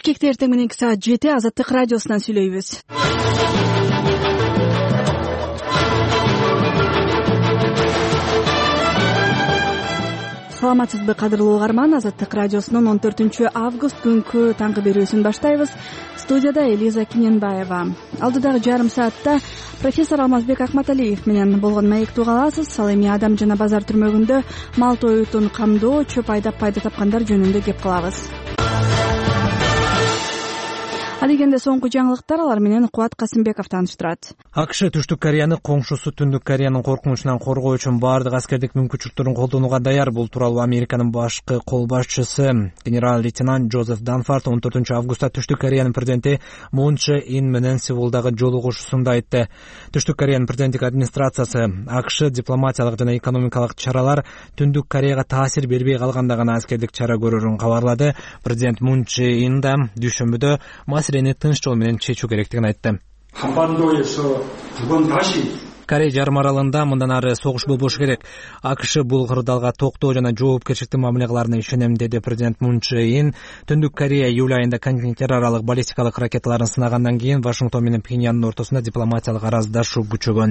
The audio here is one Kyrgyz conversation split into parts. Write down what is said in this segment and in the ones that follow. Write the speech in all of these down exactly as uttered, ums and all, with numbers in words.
Бишкекте эртең мененки саат жети Азаттык радиосунан сүйлөйбүз. Саламатсызбы кадырлуу угарман, Азаттык радиосунун он төртүнчү август күнкү таңкы берүүсүн баштайбыз. Студияда Элиза Киненбаева. Алдыдагы жарым саатта профессор Алмазбек Акматалиев менен болгон маекти уга аласыз. Ал эми Адам жана Базар түрмөгүндө мал тоюутун камдоо, чөп айдап пайда тапкандар жөнүндө кеп кылабыз. Адегенде соңку жаңылыктар, алар менен Кубат Касымбеков тааныштырат. АКШ Түштүк Кореяны коңшусу Түндүк Кореянын коркунучунан коргоо үчүн баардык аскердик мүмкүнчүлүктөрүн колдонууга даяр. Бул тууралуу Американын башкы кол башчысы генерал-лейтенант Джозеф Данфорд он төртүнчү августта Түштүк Кореянын президенти Мун Чжэ Ин менен Сеулдагы жолугушуусунда айтты. Түштүк Кореянын президенттик администрациясы АКШ дипломатиялык жана экономикалык чаралар Түндүк Кореяга таасир бербей калганда гана аскердик чара көрөрүн кабарлады. Президент Мун Чжэ Ин да дүйшөмбүдө маселени тынч жол менен чечүү керектигин айтты. Корея жарым аралында мындан ары согуш болбошу керек. АКШ бул кырдаалга токтоо жана жоопкерчиликтүү мамиле кыларына ишенем, деди президент Мун Чжэ Ин. Түндүк Корея июль айында континенттер аралык баллистикалык ракеталарын сынагандан кийин Вашингтон менен Пхеньяндын ортосунда дипломатиялык араздашуу күчөгөн.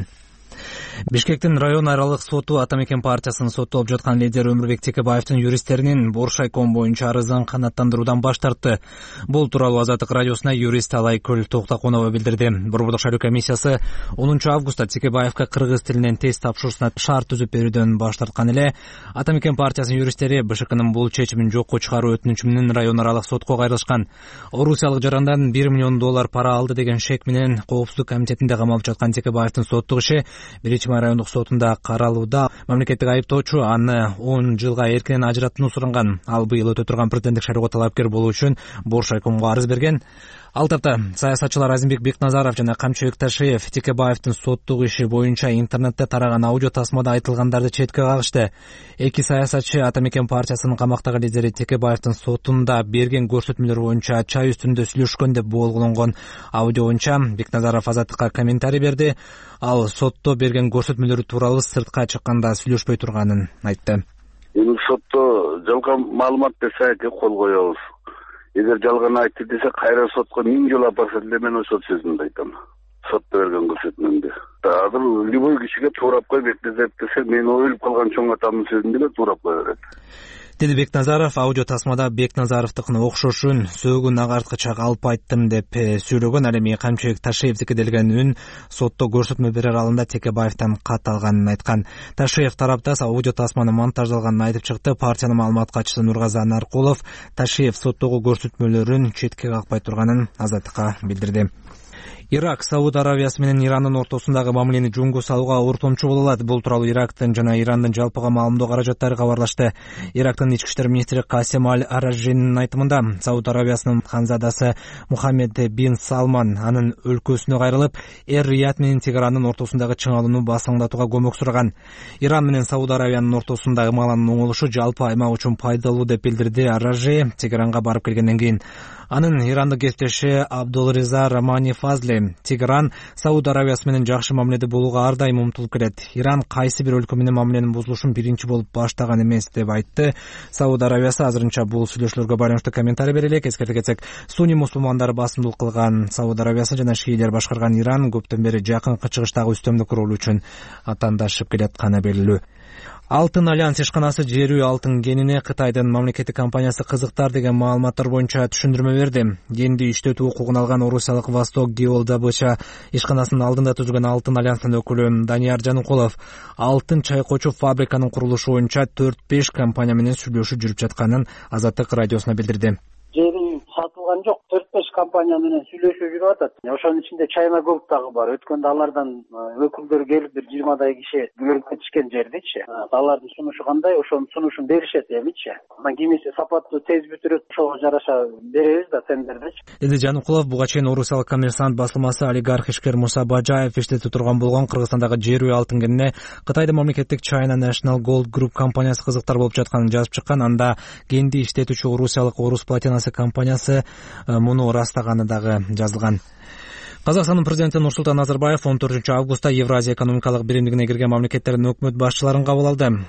Бишкектин район аралык соту Атамекен партиясынын соттолуп жаткан лидери Өмүрбек Текебаевдин юристтеринин Боршайком боюнча арызын канааттандыруудан баш тартты. Бул тууралуу Азаттык радиосуна юрист Алайкөл Токтоконова билдирди. Борбордук шайлоо комиссиясы онунчу августта Текебаевга кыргыз тилинен тест тапшыруусуна шарт түзүп берүүдөн баш тарткан эле. Атамекен партиясынын юристтери БШКнын бул чечимин жокко чыгаруу өтүнүчү менен район аралык сотко кайрылышкан. Орусиялык жарандан бир миллион доллар пара алды деген шек менен Коопсуздук комитетинде камалып жаткан Текебаевдин соттук иши биринчи райондук сотунда каралууда. Мамлекеттик айыптоочу аны он жылга эркинен ажыратууну суранган. Ал быйыл өтө турган президенттик шайлоого талапкер болуу үчүн Боршайкомго арыз берген. Ал тапта саясатчылар Азимбек Бекназаров жана Камчыбек Ташиев Текебаевдин соттук иши боюнча интернетте тараган аудио тасмада айтылгандарды четке кагышты. Эки саясатчы Атамекен партиясынын камактагы лидери Текебаевдин сотунда берген көрсөтмөлөр боюнча чай үстүндө сүйлөшкөн деп боолголонгон. Аудио боюнча Бекназаров Азаттыкка комментарий берди. Ал сотто берген көрсөтмөлөрү тууралуу сыртка чыкканда сүйлөшпөй турганын айтты. Эми сотто жалган маалымат берсе кол коебуз. Эгер жалган айтты десе кайра сотко миң жолу апарса деле мен ошол сөзүмдү айтам. Сотто берген көрсөтмөмдү. Азыр любой кишиге туурап кой Бекназаров десе мен өлүп калган чоң атамдын сөзүн деле туурап кое берет. Деди Бекназаров. Аудио тасмада Бекназаровдукуна окшошун сөөгүн агарткычак алып айттым деп сүйлөгөн. Ал эми Камчыбек Ташиевдики делген үн сотто көрсөтмө берер алдында Текебаевден кат алганын айткан. Ташиев тарапта аудио тасманы монтаждалганын айтып чыкты. Партиянын маалымат катчысы Нургазы Наркулов Ташиев соттогу көрсөтмөлөрүн четке какпай турганын Азаттыкка билдирди. Ирак Сауд Аравиясы менен Ирандын ортосундагы мамилени жөнгө салууга ортомчу боло алат. Бул тууралуу Ирактын жана Ирандын жалпыга маалымдоо каражаттары кабарлашты. Ирактын ички иштер министри Касем Аль-Аражжинин айтымында Сауд Аравиясынын ханзадасы Мухаммед бин Салман анын өлкөсүнө кайрылып, Эр-Рияд менен Тегерандын ортосундагы чыңалууну басаңдатууга көмөк сураган. Иран менен Сауд Аравиянын ортосундагы ымаланын оңолушу жалпы аймак үчүн пайдалуу деп билдирди Аражжи Тегеранга барып келгенден кийин. Анын ирандык кесиптеши Абдулриза Рамани Фазли Тегеран Сауд Аравиясы менен жакшы мамиледе болууга ар дайым умтулуп келет. Иран кайсы бир өлкө менен мамиленин бузулушун биринчи болуп баштаган эмес деп айтты. Сауд Аравиясы азырынча бул сүйлөшүүлөргө байланыштуу комментарий бере элек. Эскерте кетсек, Суни мусулмандары басымдуулук кылган Сауд Аравиясы жана шиилер башкарган Иран көптөн бери жакынкы чыгыштагы үстөмдүк ролу үчүн аттандашып келатканы белгилүү. Алтын альянс ишканасы жерүү алтын кенине Кытайдын мамлекеттик компаниясы кызыктар деген маалыматтар боюнча түшүндүрмө берди. Кенди иштетүү укугун алган орусиялык Восток Геол Добыча ишканасынын алдында түзүлгөн Алтын альянстын өкүлү Данияр Жаныкулов алтын чайкоочу фабриканын курулушу боюнча төрт беш компания менен сүйлөшүү жүрүп жатканын Азаттык радиосуна билдирди. Жери сатылган жок, төрт беш компания менен сүйлөшүү жүрүп атат. Ошонун ичинде Чайна Голд дагы бар. Өткөндө алардан өкүлдөр келип бир жыйырмадай киши көрүп кетишкен жердечи. Алардын сунушу кандай, ошонун сунушун беришет эмичи. Анан кимиси сапаттуу тез бүтүрөт, ошого жараша беребиз да тендердечи. Деди Жаныкулов. Буга чейин орусиялык Коммерсант басылмасы олигарх ишкер Муса Бажаев иштетип турган болгон Кыргызстандагы жерүү алтын кенине Кытайдын мамлекеттик China National Gold Group компаниясы кызыктар болуп жатканын жазып чыккан. Анда кенди иштетүүчү орусиялык Орус Платинасы компаниясы муну ырастаганы дагы жазылган. Казакстандын президенти Нурсултан Назарбаев он төртүнчү августта Евразия экономикалык биримдигине кирген мамлекеттердин өкмөт башчыларын кабыл алды.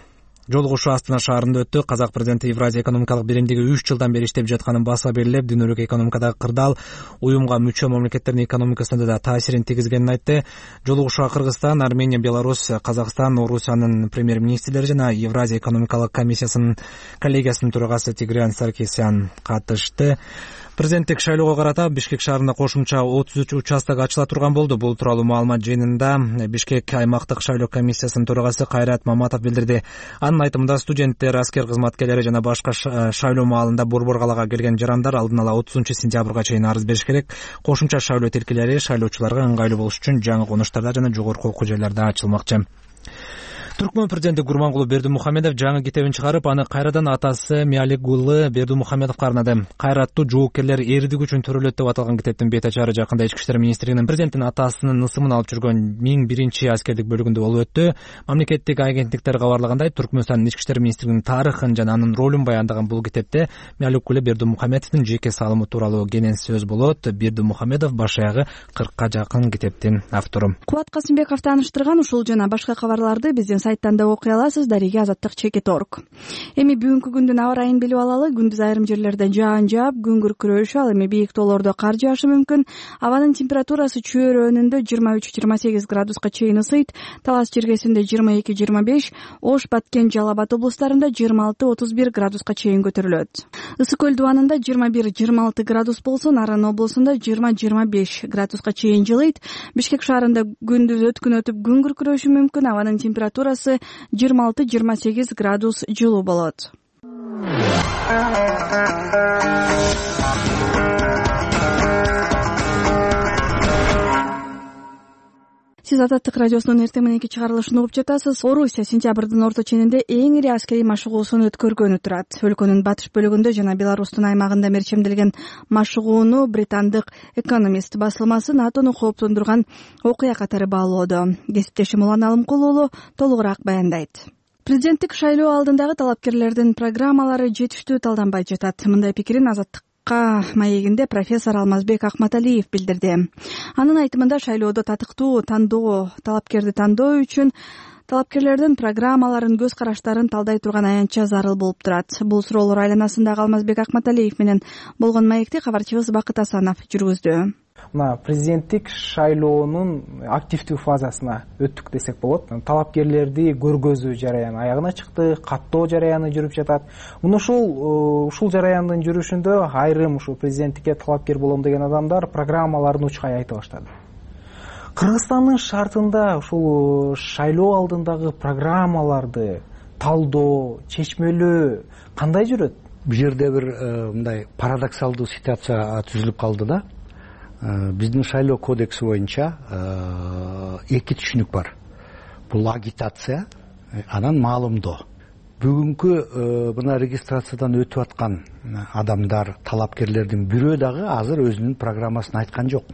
жолугушуу Астана шаарында өттү. Казак президенти Евразия экономикалык биримдиги үч жылдан бери иштеп жатканын баса берилип, дүйнөлүк экономикадагы кырдаал уюмга мүчө мамлекеттердин экономикасына да таасирин тийгизгенин айтты. Жолугушууга Кыргызстан, Армения, Беларусь, Казакстан, Орусиянын премьер-министрлери жана Евразия экономикалык комиссиясынын коллегиясынын төрагасы Тигран Саркисян катышты. Президенттик шайлоого карата Бишкек шаарында кошумча отуз үч участок ачыла турган болду. Бул тууралуу маалымат жыйынында Бишкек аймактык шайлоо комиссиясынын төрагасы Кайрат Маматов билдирди. Анын айтымында студенттер, аскер кызматкерлери жана башка шайлоо маалында борбор калаага келген жарандар алдын ала отузунчу сентябрга чейин арыз бериш керек. Кошумча шайлоо тилкелери шайлоочуларга ыңгайлуу болуш үчүн жаңы конуштарда жана жогорку окуу жайларда ачылмакчы. Түркмөн президенти Гурмангулу Бердимухамедов жаңы китебин чыгарып, аны кайрадан атасы Миаликгулы Бердимухамедовго арнады. Кайраттуу жоокерлер эрдик үчүн төрөлөт деп аталган китептин бет ачары жакында Ички иштер министрлигинин президенттин атасынын ысымын алып жүргөн миң биринчи аскердик бөлүгүндө болуп өттү. Мамлекеттик агенттиктер кабарлагандай, Түркмөнстандын Ички иштер министрлигинин тарыхын жана анын ролун баяндаган бул китепте Миаликгулы Бердимухамедовдун жеке салымы тууралуу кенен сөз болот. Бердимухамедов баш аягы кыркка жакын китептин автору. Кубат Касымбеков тааныштырган ушул жана башка кабарларды биздин сайттан да окуй аласыз. Дареге азаттык чекит орг. Эми бүгүнкү күндүн аба ырайын билип алалы. Күндүз айрым жерлерде жаан жаап, күн күркүрөшү, ал эми бийик тоолордо кар жаашы мүмкүн. Абанын температурасы чөйрөнүндө жыйырма үч жыйырма сегиз градуска чейин ысыйт. Талас жергесинде жыйырма эки жыйырма беш, Ош, Баткен, Жалал Абад облустарында жыйырма алты отуз бир градуска чейин көтөрүлөт. Ысык көл дубанында жыйырма бир жыйырма алты градус болсо, Нарын облусунда жыйырма жыйырма беш градуска чейин жылыйт. Бишкек шаарында күндүз өткүн өтүп күн күркүрөшү мүмкүн. Абанын температурасы жыйырма алты жыйырма сегиз градус жылуу болот. Сиз Азаттык радиосунун эртең мененки чыгарылышын угуп жатасыз. Орусия сентябрдын орто ченинде эң ири аскерий машыгуусун өткөргөнү турат. Өлкөнүн батыш бөлүгүндө жана Беларустун аймагында мерчемделген машыгууну британдык Economist басылмасы НАТОну кооптондурган окуя катары баалоодо. Кесиптешим Улан Алымкул уулу толугураак баяндайт. Президенттик шайлоо алдындагы талапкерлердин программалары жетиштүү талданбай жатат. Мындай пикирин Азаттык маегинде профессор Алмазбек Акматалиев билдирди. Анын айтымында шайлоодо татыктуу тандоо талапкерди тандоо үчүн талапкерлердин программаларын, көз караштарын талдай турган аянтча зарыл болуп турат. Бул суроолор айланасындагы Алмазбек Акматалиев менен болгон маекти кабарчыбыз Бакыт Асанов жүргүздү. Мына президенттик шайлоонун активдүү фазасына өттүк десек болот. Талапкерлерди көргөзүү жараяны аягына чыкты, каттоо жараяны жүрүп жатат. Мына ушул ушул жараяндын жүрүшүндө айрым ушул президенттикке талапкер болом деген адамдар программаларын учкай айта баштады. Кыргызстандын шартында ушул шайлоо алдындагы программаларды талдоо, чечмелөө кандай жүрөт? Бул жерде бир мындай парадоксалдуу ситуация түзүлүп калды да. Биздин шайлоо кодекси боюнча эки түшүнүк бар. Бул агитация, анан маалымдоо. Бүгүнкү мына регистрациядан өтүп аткан адамдар, талапкерлердин бирөө дагы азыр өзүнүн программасын айткан жок.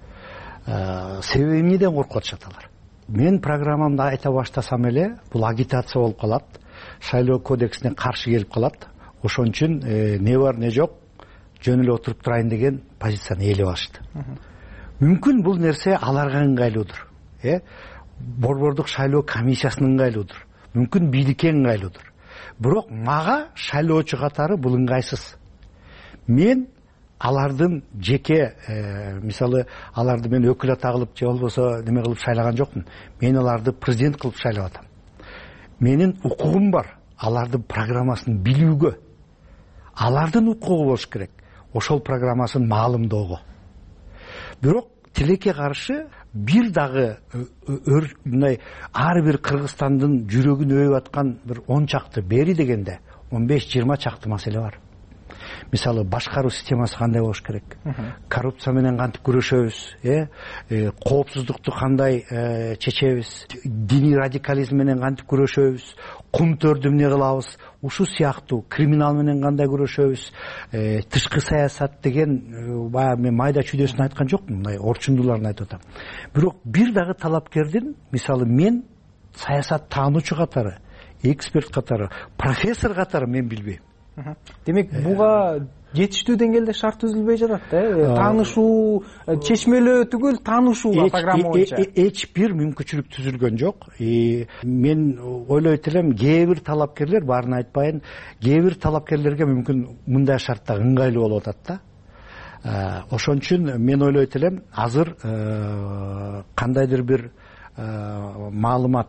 Себеби эмнеден коркуп атышат алар? Мен программамды айта баштасам эле, бул агитация болуп калат, шайлоо кодексине каршы келип калат. Ошон үчүн не бар, не жок, жөн эле отуруп турайын деген позицияны ээлеп алышты. Мүмкүн бул нерсе аларга ыңгайлуудур. Э, борбордук шайлоо комиссиясына ыңгайлуудур. Мүмкүн бийликке ыңгайлуудур. Бирок мага шайлоочу катары бул ыңгайсыз. Мен алардын жеке, мисалы, аларды мен өкүл ата кылып же болбосо неме кылып шайлаган жокмун. Мен аларды президент кылып шайлап атам. Менин укугум бар, алардын программасын билүүгө. Алардын укугу болуш керек. Ошол программасын маалымдоого. Бирок тилекке каршы бир дагы мындай ар бир Кыргызстандын жүрөгүн өйүп аткан бир он чакты бери дегенде он беш жыйырма чакты маселе бар. Мисалы, башкаруу системасы кандай болуш керек? Коррупция менен кантип күрөшөбүз? Э, коопсуздукту кандай чечебиз? Диний радикализм менен кантип күрөшөбүз? Кум төрдү эмне кылабыз? Ушул сыяктуу криминал менен кандай күрөшөбүз? Э, тышкы саясат деген баягы мен майда чүйдөсүн айткан жокмун, мындай орчундууларын айтып атам. Бирок бир дагы талапкердин, мисалы, мен саясат таануучу катары, эксперт катары, профессор катары мен билбейм. Демек, буга жетиштүү деңгээлде шарт түзүлбөй жатат да. Таанышуу, чечмелөө түгүл, таанышуу программа боюнча эч бир мүмкүнчүлүк түзүлгөн жок. Мен ойлойт элем, кээ бир талапкерлер, баарын айтпайын, кээ бир талапкерлерге мүмкүн мындай шартта ыңгайлуу болуп атат да. Ошон үчүн мен ойлойт элем, азыр кандайдыр бир маалымат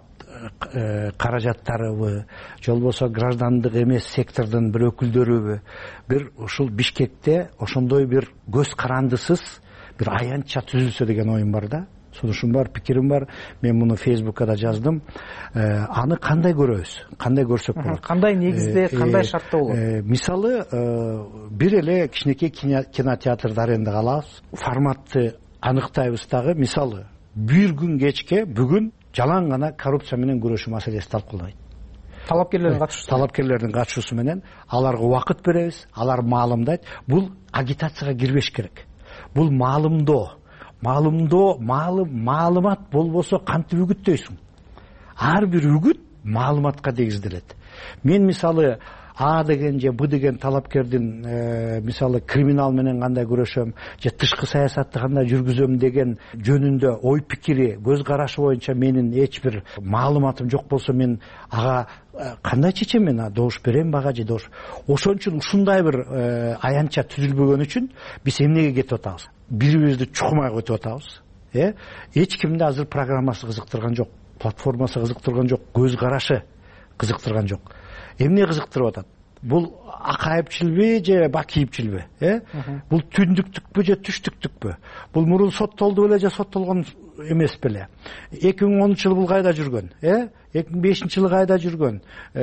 каражаттарыбы же болбосо граждандык эмес сектордун бир өкүлдөрүбү бир ушул Бишкекте ошондой бир көз карандысыз бир аянтча түзүлсө деген оюм бар да. Сунушум бар, пикирим бар. Мен муну Фейсбукка да жаздым. Аны кандай көрөбүз? Кандай көрсөк болот? Кандай негизде, кандай шартта болот? Мисалы, бир эле кичинекей кинотеатрды арендага алабыз. Форматты аныктайбыз дагы. Мисалы, бир күн кечке бүгүн жалаң гана коррупция менен күрөшүү маселеси талкуулайт. Талапкерлердин катышуусу. Талапкерлердин катышуусу менен аларга убакыт беребиз, алар маалымдайт. Бул агитацияга кирбеш керек. Бул маалымдоо. Маалымдоо, маалымат болбосо кантип үгүттөйсүң? Ар бир үгүт маалыматка негизделет. Мен мисалы А деген же Б деген талапкердин мисалы криминал менен кандай күрөшөм, же тышкы саясатты кандай жүргүзөм деген жөнүндө ой пикири, көз карашы боюнча менин эч бир маалыматым жок болсо, мен ага кандай чечем? Мен добуш берем бага же добуш. Ошон үчүн ушундай бир аянтча түзүлбөгөн үчүн биз эмнеге кетип атабыз? Бирибизди чукмай өтүп атабыз. Э? Эч кимди азыр программасы кызыктырган жок, платформасы кызыктырган жок, көз карашы кызыктырган жок. Эмне кызыктырып атат? Бул акайыпчылбы же бакийипчилби? Э? Бул түндүктүкпү же түштүктүкпү? Бул мурун соттолду беле же соттолгон эмес беле? эки миң онунчу жылы бул кайда жүргөн? Э? эки миң бешинчи жылы кайда жүргөн?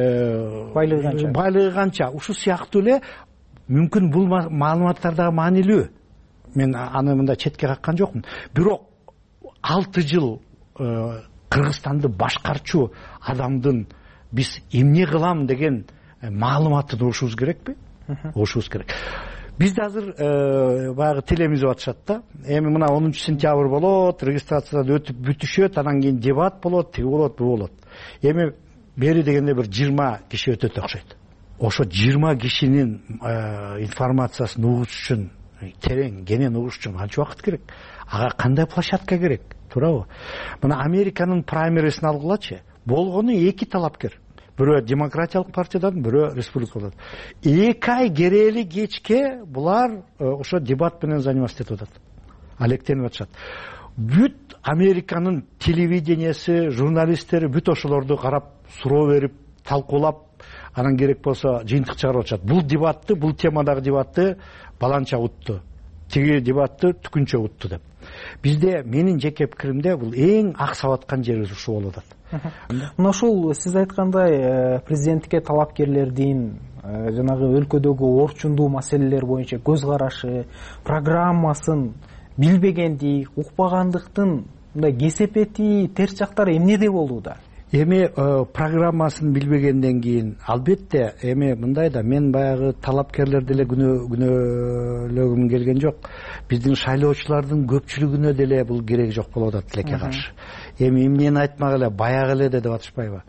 Э, байлыгы канча? Байлыгы канча? Ушу сыяктуу эле мүмкүн бул маалыматтар дагы маанилүү. Мен аны мындай четке каккан жокмун. Бирок алты жыл Кыргызстанды башкарчу адамдын биз эмне кылам деген маалыматын угушубуз керекпи? Угушубуз керек. Бизде азыр баягы телемизип атышат да. Эми мына онунчу сентябрь болот, регистрациядан өтүп бүтүшөт, анан кийин дебат болот, тиги болот, бу болот. Эми бери дегенде бир жыйырма киши өтөт окшойт. Ошо жыйырма кишинин информациясын угуш үчүн, терең, кенен угуш үчүн канча убакыт керек? Ага кандай площадка керек? Туурабы? Мына Американын праймерисин алгылачы. Болгону эки талапкер. Бирөө демократиялык партиядан, бирөө республикалык. эки ай керели кечке булар ошо дебат менен заниматься этип атат. Алектенип атышат. Бүт Американын телевидениясы, журналисттери бүт ошолорду карап, суроо берип, талкуулап, анан керек болсо жыйынтык чыгарып атышат. Бул дебатты, бул темадагы дебатты баланча утту. Тиги дебатты түкүнчө утту деп. Бизде менин жеке пикиримде бул эң аксап аткан жерибиз ушу болуп атат. Мына ушул сиз айткандай президенттикке талапкерлердин жанагы өлкөдөгү орчундуу маселелер боюнча көз карашы, программасын билбегендик, укпагандыктын мындай кесепети, терс жактары эмнеде болууда? Эми программасын билбегенден кийин албетте эми мындай да, мен баягы талапкерлер деле күнөөлөгүм келген жок. Биздин шайлоочулардын көпчүлүгүнө деле бул кереги жок болуп атат тилекке каршы. Эми эмнени айтмак эле, баягы эле деп атышпайбы?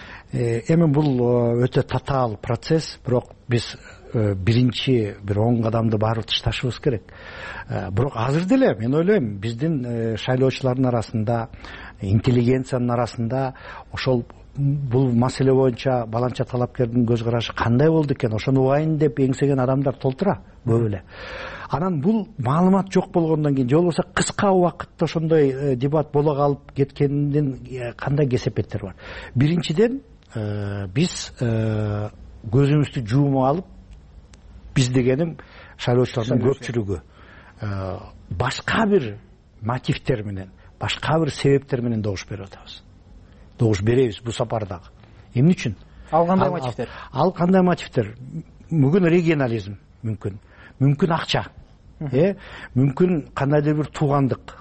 Эми бул өтө татаал процесс, бирок биз биринчи бир он кадамды барып ташташыбыз керек. Бирок азыр деле мен ойлойм, биздин шайлоочулардын арасында, интеллигенциянын арасында ошол бул маселе боюнча баланча талапкердин көз карашы кандай болду экен, ошону угайын деп эңсеген адамдар толтура көп эле. Анан бул маалымат жок болгондон кийин, же болбосо кыска убакытта ошондой дебат боло калып кеткендин кандай кесепеттер бар? Биринчиден, биз көзүбүздү жуумуп алып, биз дегеним шайлоочулардын көпчүлүгү башка бир мотивдер менен, башка бир себептер менен добуш берип атабыз. Добуш беребиз бул сапардагы. Эмне үчүн? Ал кандай мотивдер? Ал кандай мотивдер? Мүмкүн регионализм, мүмкүн. Мүмкүн акча. Э, мүмкүн кандайдыр бир туугандык,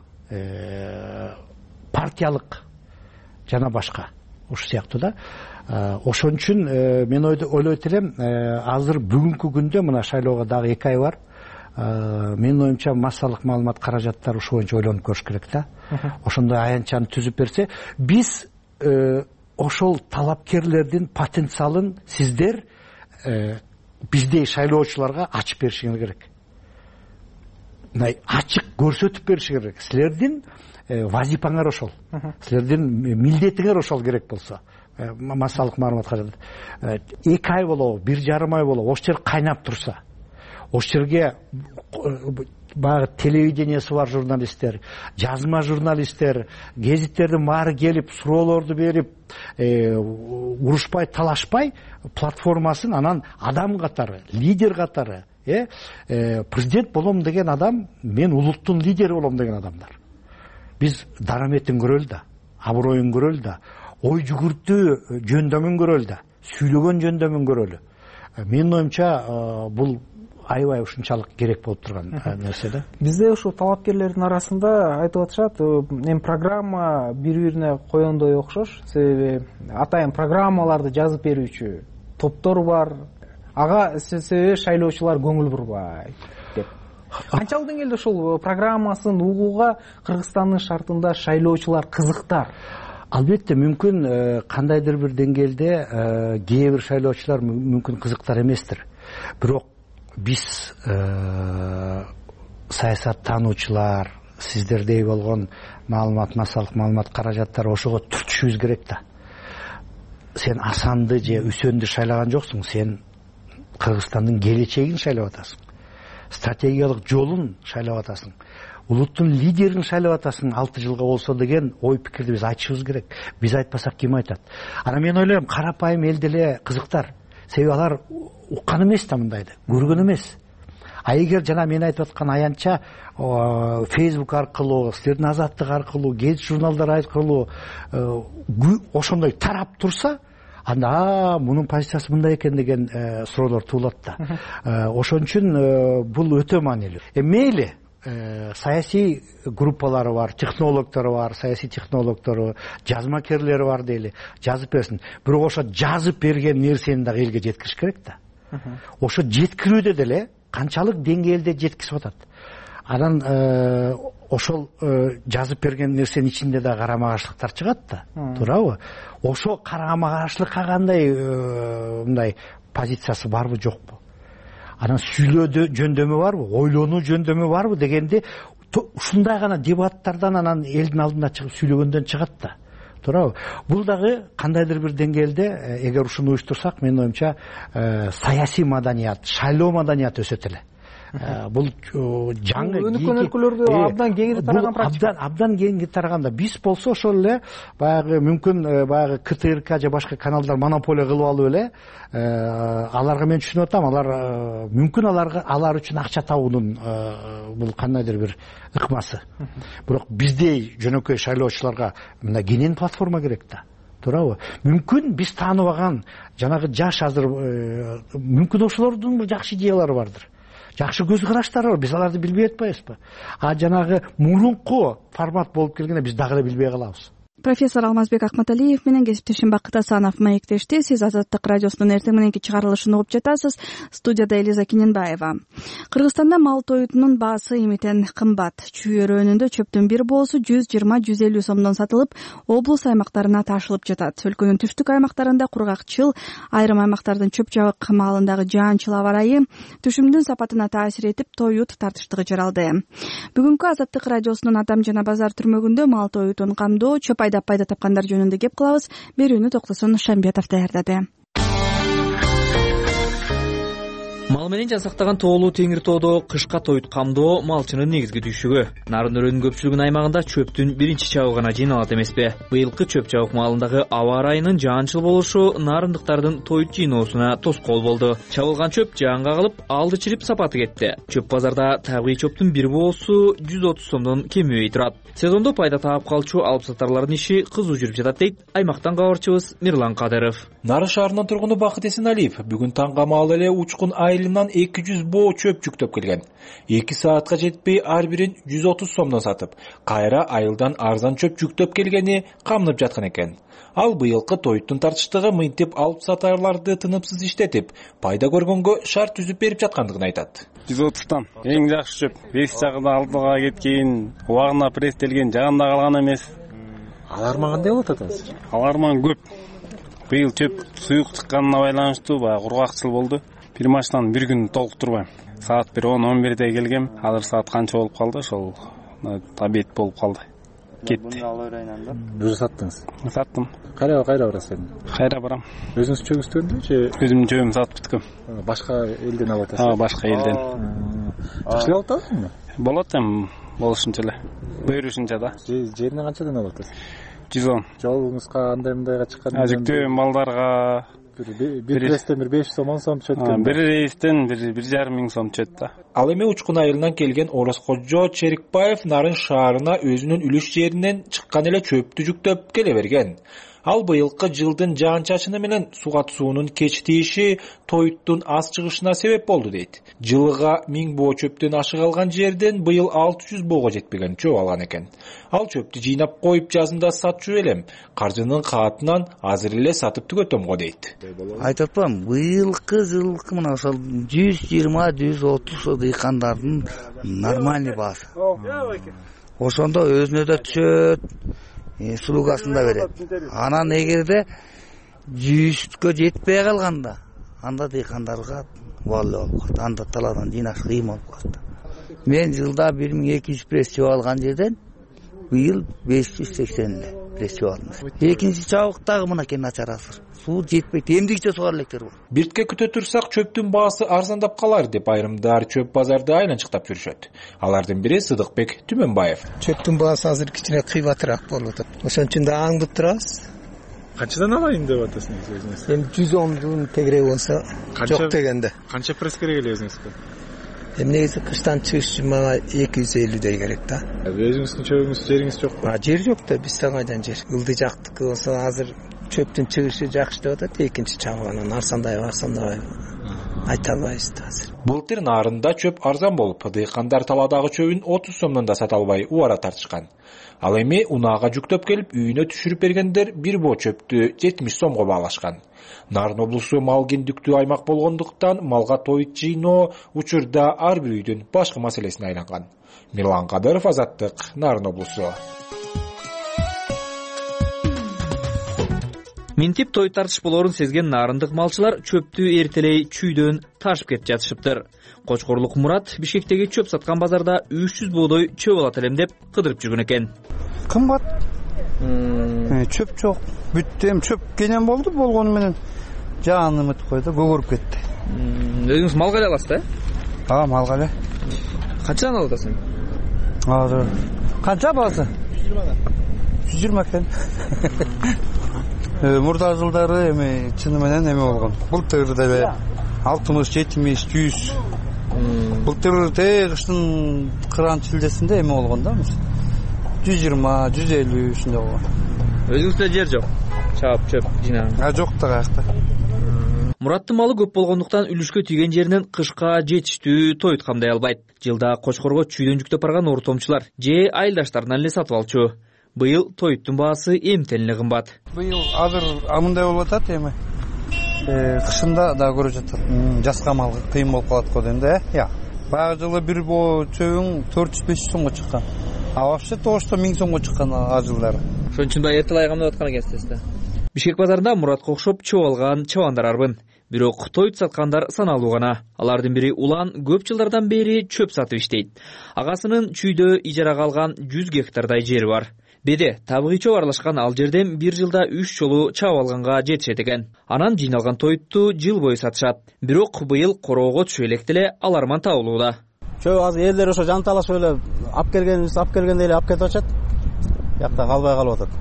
партиялык жана башка. Ушу сыяктуу да. Ошон үчүн мен ойлойт элем, азыр бүгүнкү күндө мына шайлоого дагы эки ай бар. Менин оюмча массалык маалымат каражаттары ушу боюнча ойлонуп көрүш керек да. Ошондой аянтчаны түзүп берсе, биз ошол талапкерлердин потенциалын сиздер биздей шайлоочуларга ачып беришиңер керек. Мындай ачык көрсөтүп бериши керек. Силердин вазипаңар ошол. Силердин милдетиңер ошол керек болсо. Массалык маалыматка эки ай болобу, бир жарым ай болобу, ош жер кайнап турса, ош жерге баягы телевидениясы бар журналисттер, жазма журналисттер, гезиттердин баары келип, суроолорду берип, урушпай, талашпай, платформасын анан адам катары, лидер катары, э президент болом деген адам, мен улуттун лидери болом деген адамдар. Биз дараметин көрөлү да, аброюн көрөлү да, ой жүгүртүү жөндөмүн көрөлү да, сүйлөгөн жөндөмүн көрөлү. Менин оюмча бул аябай ушунчалык керек болуп турган нерсе да. Бизде ушу талапкерлердин арасында айтып атышат, эми программа бири-бирине коёндой окшош. Себеби атайын программаларды жазып берүүчү топтор бар. Ага себеби шайлоочулар көңүл бурбай деп. Канчалык деңгээлде ушул программасын угууга Кыргызстандын шартында шайлоочулар кызыктар? Албетте, мүмкүн кандайдыр бир деңгээлде кээ бир шайлоочулар мүмкүн кызыктар эместир. Бирок биз саясаттануучулар, сиздердей болгон маалымат, массалык маалымат каражаттары ошого түртүшүбүз керек да. Сен Асанды же Үсөндү шайлаган жоксуң, сен Кыргызстандын келечегин шайлап атасың. Стратегиялык жолун шайлап атасың. Улуттун лидерин шайлап атасың алты жылга болсо деген ой пикирди биз айтышыбыз керек. Биз айтпасак ким айтат? Ана мен ойлойм, карапайым эл деле кызыктар. Себеби алар уккан эмес да мындайды, көргөн эмес. А эгер жана мен айтып аткан аянтча Facebook аркылуу, силердин Азаттык аркылуу, гезит журналдар аркылуу ошондой тарап турса, анда мунун позициясы мындай экен деген суроолор туулат да. Ошон үчүн бул өтө маанилүү. Э мейли саясий группалары бар, технологдору бар, саясий технологдору, жазмакерлери бар дейли, жазып берсин. Бирок ошо жазып берген нерсени дагы элге жеткириш керек да. Ошо жеткирүүдө деле канчалык деңгээлде жеткизип атат. Анан ошол жазып берген нерсенин ичинде да карама каршылыктар чыгат да, туурабы? Ошо карама каршылыкка кандай мындай позициясы барбы, жокпу? Анан сүйлөө жөндөмү барбы, ойлонуу жөндөмү барбы дегенде ушундай гана дебаттардан анан элдин алдына чыгып сүйлөгөндөн чыгат да. Туурабы? Бул дагы кандайдыр бир деңгээлде, эгер ушуну уюштурсак, менин оюмча, саясий маданият, шайлоо маданияты өсөт эле. Бул жаңы өнүккөн өлкөлөрдө абдан кеңири тараган практика. Абдан абдан кеңири тараганда. Биз болсо ошол эле баягы мүмкүн баягы К Т Р К же башка каналдар монополия кылып алып эле, аларга мен түшүнүп атам, алар мүмкүн аларга алар үчүн акча табуунун бул кандайдыр бир ыкмасы. Бирок биздей жөнөкөй шайлоочуларга мына кенен платформа керек да. Туурабы? Мүмкүн биз тааныбаган жанагы жаш азыр мүмкүн ошолордун бир жакшы идеялары бардыр. Жакшы көз караштары бар, биз аларды билбей атпайбызбы? А жанагы мурунку формат болуп келгенде биз дагы эле билбей калабыз. Профессор Алмазбек Акматалиев менен кесиптешим Бакыт Асанов маектешти. Сиз Азаттык радиосунун эртең мененки чыгарылышын угуп жатасыз. Студияда Элиза Киненбаева. Кыргызстанда мал тоютунун баасы эмитен кымбат. Чүй өрөөнүндө чөптүн бир боосу жүз жыйырма жүз элүү сомдон сатылып, облус аймактарына ташылып жатат. Өлкөнүн түштүк аймактарында кургакчыл, айрым аймактардын чөп жабык маалындагы жаанчыл аба ырайы түшүмдүн сапатына таасир этип, тоют тартыштыгы жаралды. Бүгүнкү Азаттык радиосунун Адам жана базар түрмөгүндө мал тоютун камдоо, чөп пайда тапкандар жөнүндө кеп кылабыз. Берүүнү Токтосун Шамбетов даярдады. Мал менен жасактаган тоолуу теңир тоодо кышка тоют камдоо малчынын негизги түйшүгү. Нарын өрөөнүн көпчүлүгүнүн аймагында чөптүн биринчи чабыгы гана жыйналат эмеспи? Быйылкы чөп жабык маалындагы аба ырайынын жаанчыл болушу нарындыктардын тоют жыйноосуна тоскоол болду. Чабылган чөп жаанга калып, алды чирип сапаты кетти. Чөп базарда табигый чөптүн бир боосу жүз отуз сомдон кемебей турат. Сезондо пайда таап калчу алып сатарлардын иши кызуу жүрүп жатат дейт аймактан кабарчыбыз Мирлан Кадыров. Нарын шаарынын тургуну Бакыт Эсеналиев бүгүн таңга маал эле учкун айылынан эки жүз боо чөп жүктөп келген. эки саатка жетпей ар бирин жүз отуз сомдон сатып, кайра айылдан арзан чөп жүктөп келгени камнып жаткан экен. Ал быйылкы тоюттун тартыштыгы мынтип алып сатарларды тынымсыз иштетип, пайда көргөнгө шарт түзүп берип жаткандыгын айтат. жүз отуздан эң жакшы чөп. Беш жагы да алдыга кеткен, убагында пресстелген, жагында калган эмес. Алар кандай болот атасыз? Алар көп. Быйыл чөп суюк чыкканына байланыштуу баягы кургакчыл болду. бир машинаны бир күн толуктурбайм. Саат бир он он бирде келгем. Азыр саат канча болуп калды? Ошол обед болуп калды. Кетти. Уже саттыңыз? Саттым. Кайра кайра барасыз? Кайра барам. Өзүңүз чөгүстөрдү же? Өзүмдүн чөгүм сатып бүткөм. Башка элден алып атасыз? Ооба, башка элден. Жакшы алып атасызбы? Болот эми, болушунча эле. Буйрушунча да. Жерине канчадан алып атасыз? жүз он. Жолуңузга андай мындайга чыккан? Ажыктуу балдарга бир рейстен бир беш сом он сом түшөт. Бир рейстен бир бир жарым миң сом түшөт да. Ал эми Учкун айылынан келген Орозкожо Черикбаев Нарын шаарына өзүнүн үлүш жеринен чыккан эле чөптү жүктөп келе берген. Ал быйылкы жылдын жаан-чачыны менен сугат суунун кеч тийиши тоюттун аз чыгышына себеп болду дейт. Жылыга миң боо чөптөн ашык алган жерден быйыл алты жүз боого жетпеген чөп алган экен. Ал чөптү жыйнап коюп жазында сатчу элем. Каржынын каатынан азыр эле сатып түгөтөм го дейт. Айтып атпам, быйылкы жылкы мына ошол жүз жыйырма жүз отуз дыйкандардын нормальный баасы. Ошондо өзүнө да түшөт, сулугасында берет. Анан эгерде жүзгө жетпей калганда, анда дыйкандарга баллы болуп калат. Анда талаадан жыйнаш кыйын болуп калат. Мен жылда бир миң эки жүз пресс чөп алган жерден быйыл беш жүз сексен пресс чөп алдым. Экинчи чабыктагы мынакей начар азыр. Суу жетпейт. Эмдигиче сугар электер бар. Биртке күтө турсак чөптүн баасы арзандап калар деп айрымдар чөп базарды айланчыктап жүрүшөт. Алардын бири Сыдыкбек Түмөнбаев. Чөптүн баасы азыр кичине кыйбатыраак болуп атат. Ошон үчүн да аңдып турабыз. Канчадан алайын деп атасыңыз өзүңүз? Эми жүз ондун тегерек болсо жок дегенде. Канча пресс керек эле өзүңүзгө? Эми негизи кыштан чыгыш үчүн мага эки жүз элүүдөй керек да. Өзүңүздүн чөбүңүз жериңиз жокпу? Жер жок да, бизде кайдан жер. Ылдый жактыкы болсо азыр чөптүн чыгышы жакшы деп атат, экинчи чабыгынан арзандайбы, арзандабайбы айта албайбыз да азыр. Былтыр Нарында чөп арзан болуп, дыйкандар талаадагы чөбүн отуз сомдон да сата албай убара тартышкан. Ал эми унаага жүктөп келип үйүнө түшүрүп бергендер бир боо чөптү жетимиш сомго баалашкан. Нарын облусу мал кендиктүү аймак болгондуктан малга тоют жыйноо учурда ар бир үйдүн башкы маселесине айланган. Мирлан Кадыров, Азаттык, Нарын облусу. Минтип той тартыш болорун сезген нарындык малчылар чөптү эртелей чүйдөн ташып кетип жатышыптыр. Кочкорлук Мурат Бишкектеги чөп саткан базарда үч жүз боодой чөп алат элем деп кыдырып жүргөн экен. Кымбат. Чөп жок. Бүттү, эми чөп кенен болду, болгону менен жаанын өтүп койду, көгөрүп кетти. Өзүңүз малга эле аласыз да? А, малга эле. Канчадан алып атасың? Азыр. Канча баасы? жүз жыйырма. жүз жыйырма экен. Мурда жылдары эми чыны менен эме болгон. Былтыр деле алтымыш, жетимиш, жүз. Былтыр те кыштын кыран чилдесинде эме болгон да. жүз жыйырма, жүз элүү ушундай болгон. Өзүңүздө жер жок. Чаап чөп жыйнаган. А жок да каякта. Мураттын малы көп болгондуктан үлүшкө тийген жеринен кышка жетиштүү тоют камдай албайт. Жылда Кочкорго чүйдөн жүктөп барган ортомчулар же айылдаштарынан эле сатып алчу. Быйыл тоюттун баасы эмтелине кымбат. Быйыл азыр амындай болуп атат эми. Кышында да көрүп жатат. Жаска мал кыйын болуп калат го дегенде, э? Баягы жылы бир боо чөбүң төрт жүз беш жүз сомго чыккан. А вообще тошто миң сомго чыккан а жылдары. Ошон үчүн да эртелей камдап аткан экенсиз да. Бишкек базарында Муратка окшоп чөп алган чабандар арбын. Бирок тоют саткандар саналуу гана. Алардын бири Улан көп жылдардан бери чөп сатып иштейт. Агасынын чүйдө ижарага алган жүз гектардай жери бар. Беде табыгый чөп аралашкан ал жерден бир жылда үч жолу чабып алганга жетишет экен. Анан жыйналган тоютту жыл бою сатышат. Бирок быйыл короого түшө электе эле аларман табылууда. Чөп азыр элдер ошо жанталашып эле алып келгенибиз, алып келгенде эле алып кетип атышат. Биякта калбай калып атат.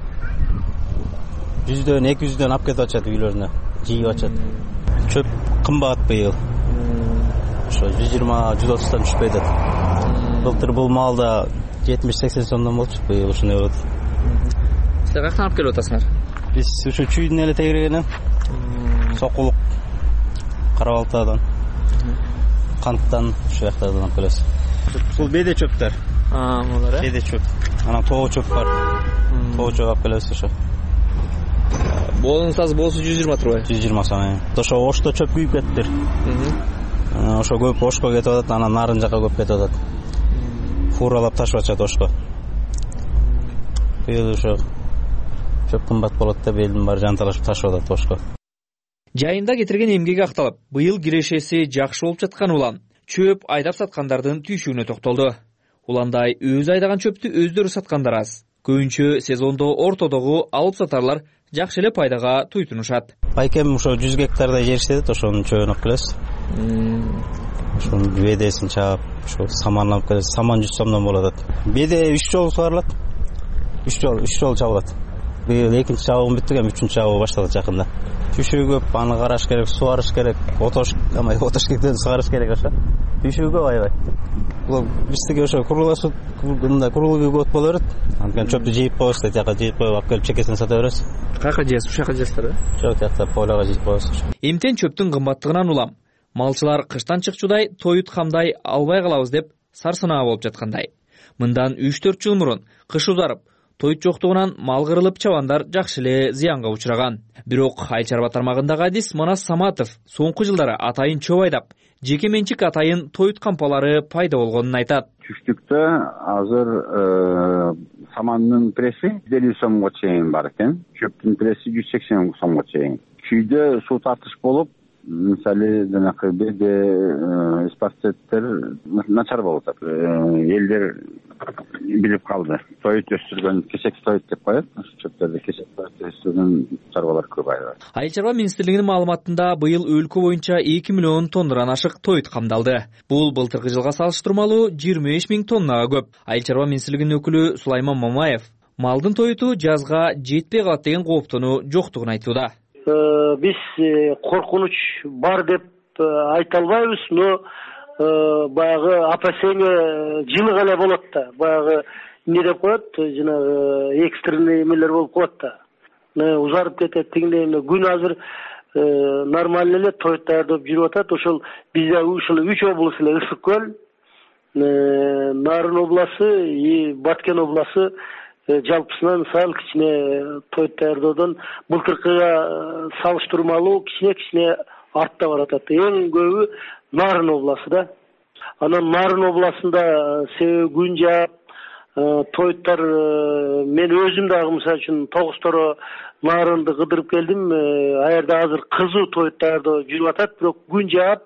жүздөн, эки жүздөн алып кетип атышат үйлөрүнө, жыйып атышат. Чөп кымбат быйыл. Ошо жүз жыйырма, жүз отуздан түшпөй атат. Былтыр бул малда жетимиш сексен сомдон болчу, быйыл ушундай болот. Силер каяктан алып келип атасыңар? Биз ушу чүйдүн эле тегерегинен. Сокулук, Карабалтадан, Канттан, ушу жактардан алып келебиз. Бул беде чөптөр. А, булар э? Беде чөп. Анан тоо чөп бар. Тоо чөп алып келебиз ошо. Боонун тазы боосу жүз жыйырма турбайбы? жүз жыйырма сом. Ошо ошто чөп күйүп кеттир. Ошо көп ошко кетип атат, анан нарын жака көп кетип атат. Фуралап ташып атышат ошко. Быйыл ошо чөп кымбат болот деп элдин баары жанталашып ташып атат ошко. Жайында кетирген эмгеги акталып, быйыл кирешеси жакшы болуп жаткан улан чөп айдап саткандардын түйшүгүнө токтолду. Уландай өз айдаган чөптү өздөрү саткандар аз. Көбүнчө сезондо ортодогу алып сатарлар жакшы эле пайдага туйтунушат. Байкем ошо жүз гектардай жер иштедит, ошонун чөбүн алып келебиз. Ошонун бедесин чаап, ошо саман алып келебиз. Саман жүз сомдон болот. Беде үч жолу сугарылат. үч жолу, үч жолу чабылат. Быйыл экинчи чабыгын бүттүк, эми үчүнчү чабыгы башталат жакында. Түйшүгү көп, аны караш керек, сугарыш керек, отош, амай отош кеткен сугарыш керек ошо. Түйшүгү көп аябай. Бул биздики ошо круглосут, мындай круглый год боло берет. Анткени чөптү жыйып коебуз, тияка жыйып коюп алып келип чекесин сата беребиз. Каяка жейсиз? Ушул жака жейсиздер да? Жок, тияка поляга жыйып коебуз. Эмтен чөптүн кымбаттыгынан улам. Малчылар кыштан чыкчудай тоют камдай албай калабыз деп сарсынаа болуп жаткандай. Мындан үч төрт жыл мурун кыш узарып, тоют жоктугунан мал кырылып чабандар жакшы эле зыянга учураган. Бирок айыл чарба тармагындагы адис Манас Саматов соңку жылдары атайын чөп айдап, жеке менчик атайын тоют кампалары пайда болгонун айтат. Түштүктө азыр самандын пресси жүз элүү сомго чейин бар экен, чөптүн пресси жүз сексен сомго чейин. Күйдө суу тартыш болуп, мисалы жанакы беде спортсеттер начар болуп атат. Элдер билип калды. Тоют өстүргөн кесек тоют деп коет. Чөптөрдө кесек тоют өстүргөн чарбалар көп айрат. Айыл чарба министрлигинин маалыматында быйыл өлкө боюнча эки миллион тоннадан ашык тоют камдалды. Бул былтыркы жылга салыштырмалуу жыйырма беш миң тоннага көп. Айыл чарба министрлигинин өкүлү Сулайман Мамаев малдын тоюту жазга жетпей калат деген кооптонуу жоктугун айтууда. Биз коркунуч бар деп айта албайбыз, но баягы опасение жылы гана болот да. Баягы эмне деп коет, жанагы экстренный эмелер болуп калат да. Узарып кетет тигине. Күн азыр нормально эле тоют даярдап жүрүп атат. Ошол бизде ушул үч область эле ысык көл, Нарын обласы и Баткен обласы жалпысынан сал кичине тоют даярдоодон былтыркыга салыштырмалуу кичине-кичине артта баратат. Эң көбү Нарын обласы да. Анан Нарын областында себеби күн жаап, тоюттар мен өзүм дагы мисалы үчүн тогузторо Нарынды кыдырып келдим. Аерде азыр кызуу тоют даярдоо жүрүп атат, бирок күн жаап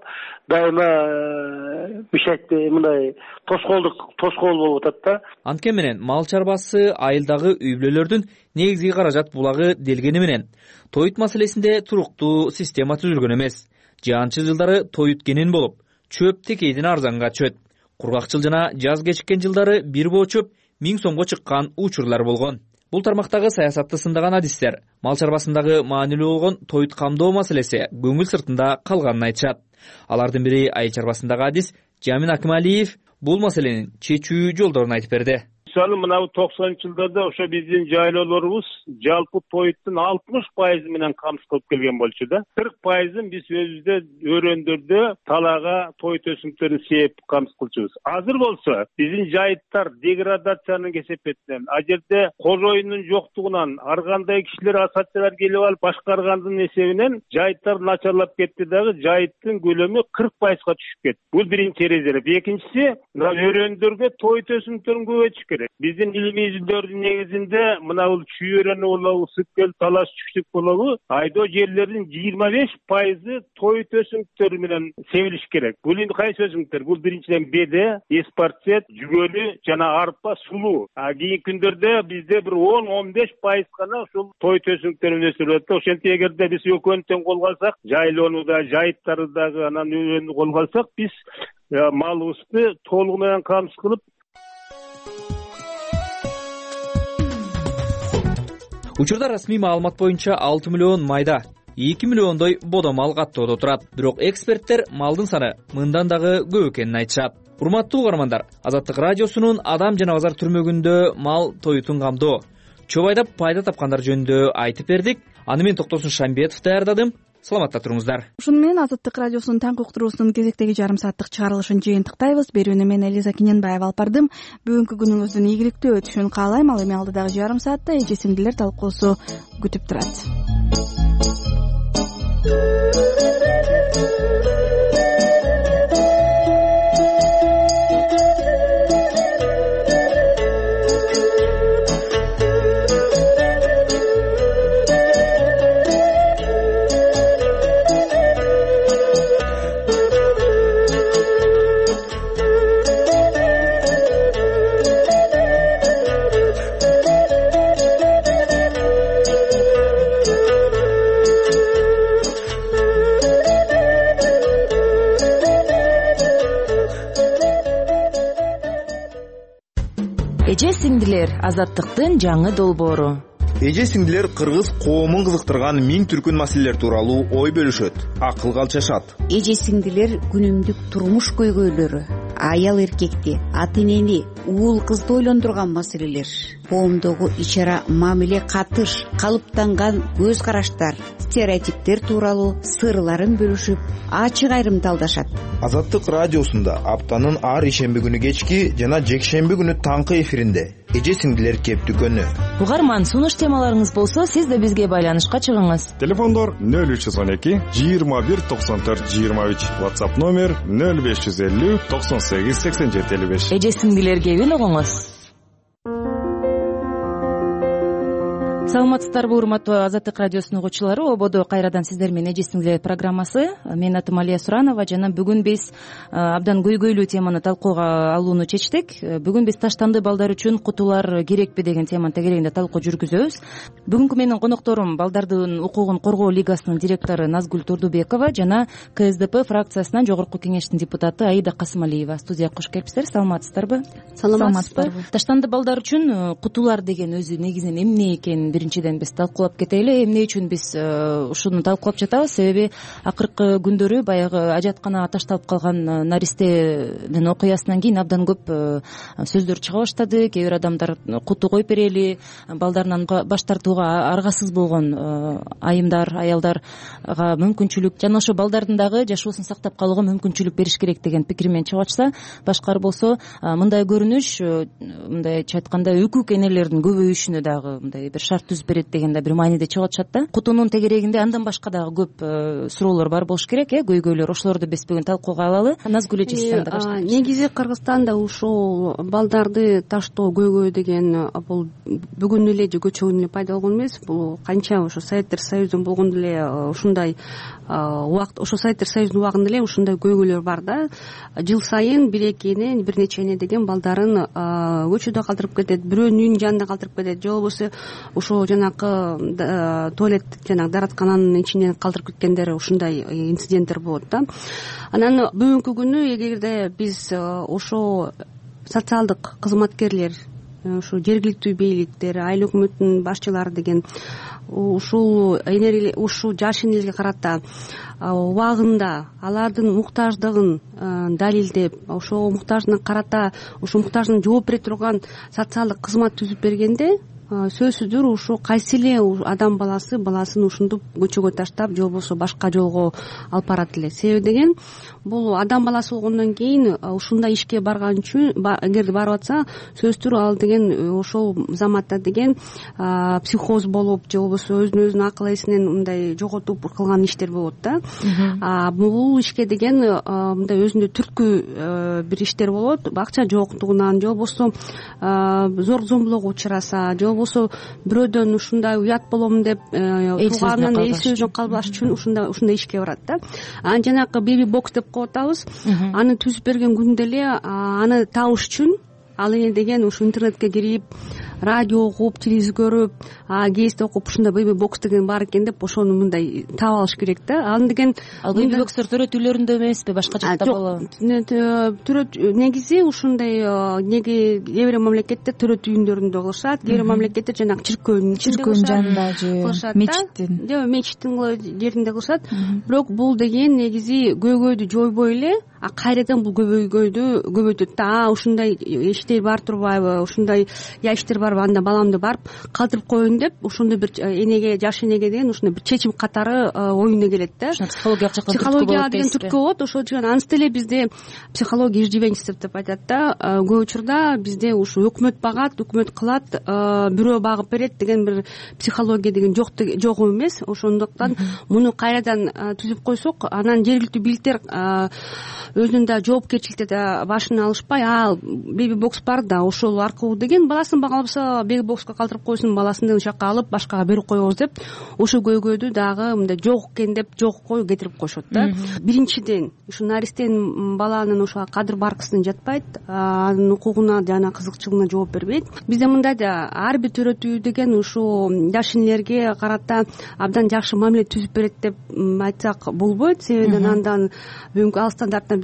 дайыма мишайтты мындай тоскоолдук тоскоол болуп атат да. Анткени менен мал чарбасы айылдагы үй бүлөлөрдүн негизги каражат булагы делгени менен тоют маселесинде туруктуу система түзүлгөн эмес. Жаанчы жылдары тоют кенен болуп, чөп текейден арзанга түшөт. Кургакчыл жана жаз кечиккен жылдары бир боо чөп миң сомго чыккан учурлар болгон. Бул тармактагы саясатты сындаган адистер мал чарбасындагы маанилүү болгон тоют камдоо маселеси көңүл сыртында калганын айтышат. Алардын бири айыл чарбасындагы адис Жамин Акмалиев бул маселенин чечүү жолдорун айтып берди. Мисалы мына токсонунчу жылдарда ошо биздин жайлоолорубуз жалпы тоюттун алтымыш пайызы менен камсыз кылып келген болчу да. кырк пайызын биз өзүбүздө өрөөндөрдө талаага тоют өсүмдүктөрүн сээп камсыз кылчубуз. Азыр болсо биздин жайыттар деградациянын кесепетинен, а жерде кожоюндун жоктугунан ар кандай кишилер ассоциациялар келип алып башкаргандын эсебинен жайыттар начарлап кетти дагы жайыттын көлөмү кырк пайызга түшүп кетти. Бул биринчи эрежелер. Экинчиси, өрөөндөргө тоют өсүмдүктөрүн көбөйтүш керек. Биздин илимий изилдөөрдүн негизинде мына бул чүйөрөнү болобу, Сыккөл, Талаш, Чүчтүк болобу, айдоо жерлердин жыйырма беш пайызы тоют өсүмдүктөрү менен себилиш керек. Бул эми кайсы өсүмдүктөр? Бул биринчиден беде, эспарцет, жүгөлү жана арпа, сулуу. А кийинки күндөрдө бизде бир он он беш пайыз гана ушул тоют өсүмдүктөрүн өсүрүлөт. Ошентип эгерде биз экөөнү тең колго алсак, жайлоону да, жайыттарды дагы анан өрөөнү колго алсак, биз малыбызды толугу менен камсыз кылып Учурда расмий маалымат боюнча алты миллион майда, эки миллиондой бодо мал каттоодо турат. Бирок эксперттер малдын саны мындан дагы көп экенин айтышат. Урматтуу угармандар, Азаттык радиосунун адам жана базар түрмөгүндө мал тоютун камдоо, чөп айдап пайда тапкандар жөнүндө айтып бердик. Аны мен Токтосун Шамбетов даярдадым. Саламатта туруңуздар. Ушуну менен Азаттык радиосунун таңкы уктуруусунун кезектеги жарым сааттык чыгарылышын жыйынтыктайбыз. Берүүнү мен Элиза Киненбаева алып бардым. Бүгүнкү күнүңүздүн ийгиликтүү өтүшүн каалайм. Ал эми алдыдагы жарым саатта эжесиңдилер талкуусу күтүп турат. Эже сиңдилер азаттыктын жаңы долбоору. Эже сиңдилер кыргыз коомун кызыктырган миң түркүн маселелер тууралуу ой бөлүшөт, акылга алчашат. Эже сиңдилер күнүмдүк турмуш көйгөйлөрү, аял эркекти, ата энени, уул кызды ойлондурган маселелер, коомдогу ич-ара мамиле катыш, калыптанган көз караштар, стереотиптер тууралуу сырларын бөлүшүп, ачык айрымдалдашат. Азаттык радиосунда аптанын ар ишемби күнү кечки жана жекшемби күнү таңкы эфиринде эже сиңдилер кептүкөнү. Угарман, сунуш темаларыңыз болсо, сиз да бизге байланышка чыгыңыз. Телефондор нөл үч жүз он эки жыйырма бир токсон төрт жыйырма үч, WhatsApp номер нөл беш жүз элүү токсон сегиз сексен жети элүү беш. Эже сиңдилерге күн угуңуз. Саламатсыздарбы, урматтуу Азаттык радиосунун угуучулары? Ободо кайрадан сиздер менен эже сиңдилер программасы. Менин атым Алия Суранова жана бүгүн биз абдан көйгөйлүү теманы талкууга алууну чечтик. Бүгүн биз таштанды балдар үчүн кутулар керекпи деген теманын тегерегинде талкуу жүргүзөбүз. Бүгүнкү менин конокторум балдардын укугун коргоо лигасынын директору Назгүл Турдубекова жана Ка Эс Де Пэ фракциясынан жогорку кеңештин депутаты Аида Касымалиева. Студияга кош келипсиздер. Саламатсыздарбы? Саламатсыздарбы. Таштанды балдар үчүн кутулар деген өзү негизинен эмне экенин биринчиден биз талкуулап кетели. Эмне үчүн биз ушуну талкуулап жатабыз? Себеби акыркы күндөрү баягы ажаткана ташталып калган наристенин окуясынан кийин абдан көп сөздөр чыга баштады. Кээ бир адамдар куту коюп берели, балдарынан баш тартууга аргасыз болгон айымдар, аялдарга мүмкүнчүлүк жана ошо балдардын дагы жашоосун сактап калууга мүмкүнчүлүк бериш керек деген пикир менен чыгып атышса, башкары болсо мындай көрүнүш, мындайча айтканда өкүк энелердин көбөйүшүнө дагы мындай бир шарт түзүп берет деген да бир мааниде чыгып атышат да. Кутунун тегерегинде андан башка дагы көп суроолор бар болуш керек, э, көйгөйлөр. Ошолорду биз бүгүн талкууга алалы. Назгүл эже, сизден да баштайбыз. Негизи Кыргызстанда ушул балдарды таштоо көйгөй деген бул бүгүн эле же көчөгөн эле пайда болгон эмес. Бул канча ошо Советтер Союзунун болгондо эле ушундай убакыт, ошо Советтер Союзунун убагында эле ушундай көйгөйлөр бар да. Жыл сайын бир эки эне, бир нече эне деген балдарын көчөдө калтырып кетет, бирөөнүн үйүнүн жанында калтырып кетет, же болбосо ошо жанакы туалет жанагы даараткананын ичинен калтырып кеткендер, ушундай инциденттер болот да. Анан бүгүнкү күнү эгерде биз ошо социалдык кызматкерлер, ушу жергиликтүү бийликтер, айыл өкмөтүнүн башчылары деген ушул ушул жаш энелерге карата убагында алардын муктаждыгын далилдеп, ошого муктажына карата ушул муктажына жооп бере турган социалдык кызмат түзүп бергенде, сөзсүздөр ушу кайсы эле адам баласы баласын ушинтип көчөгө таштап же болбосо башка жолго алып барат эле. Себеби деген бул адам баласы болгондон кийин ушундай ишке барган үчүн, эгерде барып атса, сөзсүздөр ал деген ошол заматта деген психоз болуп же болбосо өзүн өзүнүн акыл эсинен мындай жоготуп кылган иштер болот да. Бул ишке деген мындай өзүндө түрткү бир иштер болот. Акча жоктугунан же болбосо зор зомбулоого учураса, же болбосо бирөөдөн ушундай уят болом деп тууганын эл сөзүнө калбаш үчүн ушундай ушундай ишке барат да. Анан жанагы беби бокс деп коюп атабыз. Аны түзүп берген күндө эле аны табыш үчүн ал эне деген ушу интернетке кирип, радио угуп, телевизор көрүп, гезит окуп, ушундай беби бокс деген бар экен деп ошону мындай таап алыш керек да. Ал деген ал беби бокстор төрөтүүлөрүндө эмеспи, башка жакта болобу? Төрөт негизи ушундай неге кээ бир мамлекетте төрөт үйүндөрүндө кылышат, кээ бир мамлекетте жанагы чиркөөнүн чиркөөнүн жанында же мечиттин же мечиттин жеринде кылышат. Бирок бул деген негизи көйгөйдү жойбой эле, а кайрадан бул көйгөйдү көбөйтөт да. Ушундай иштер бар турбайбы, ушундай я иштер барбы, анда баламды барып калтырып коеюн деп ошондой бир энеге, жаш энеге деген ушундай бир чечим катары оюна келет да. Психологиялык жактан психология деген түрткү болот. Ошол үчүн анысы деле бизде психология иждивенчество деп айтат да. Көп учурда бизде ушу өкмөт багат, өкмөт кылат, бирөө багып берет деген бир психология деген жок жок эмес. Ошондуктан муну кайрадан түзүп койсок, анан жергиликтүү бийликтер өзүнүн да жоопкерчиликти да башына алышпай, ал беби бокс бар да, ошол аркылуу деген баласын багалса беби бокска калтырып койсун, баласын ошол жака алып башкага берип коебуз деп ошол көйгөйдү дагы мындай жок экен деп жок кою кетирип коюшат да. Биринчиден ушу наристен баланын ошо кадыр баркысына жатпайт, анын укугуна жана кызыкчылыгына жооп бербейт. Бизде мындай да ар бир төрөт үй деген ушу жаш энелерге карата абдан жакшы мамиле түзүп берет деп айтсак болбойт. Себеби андан бүгүнкү ал стандарттан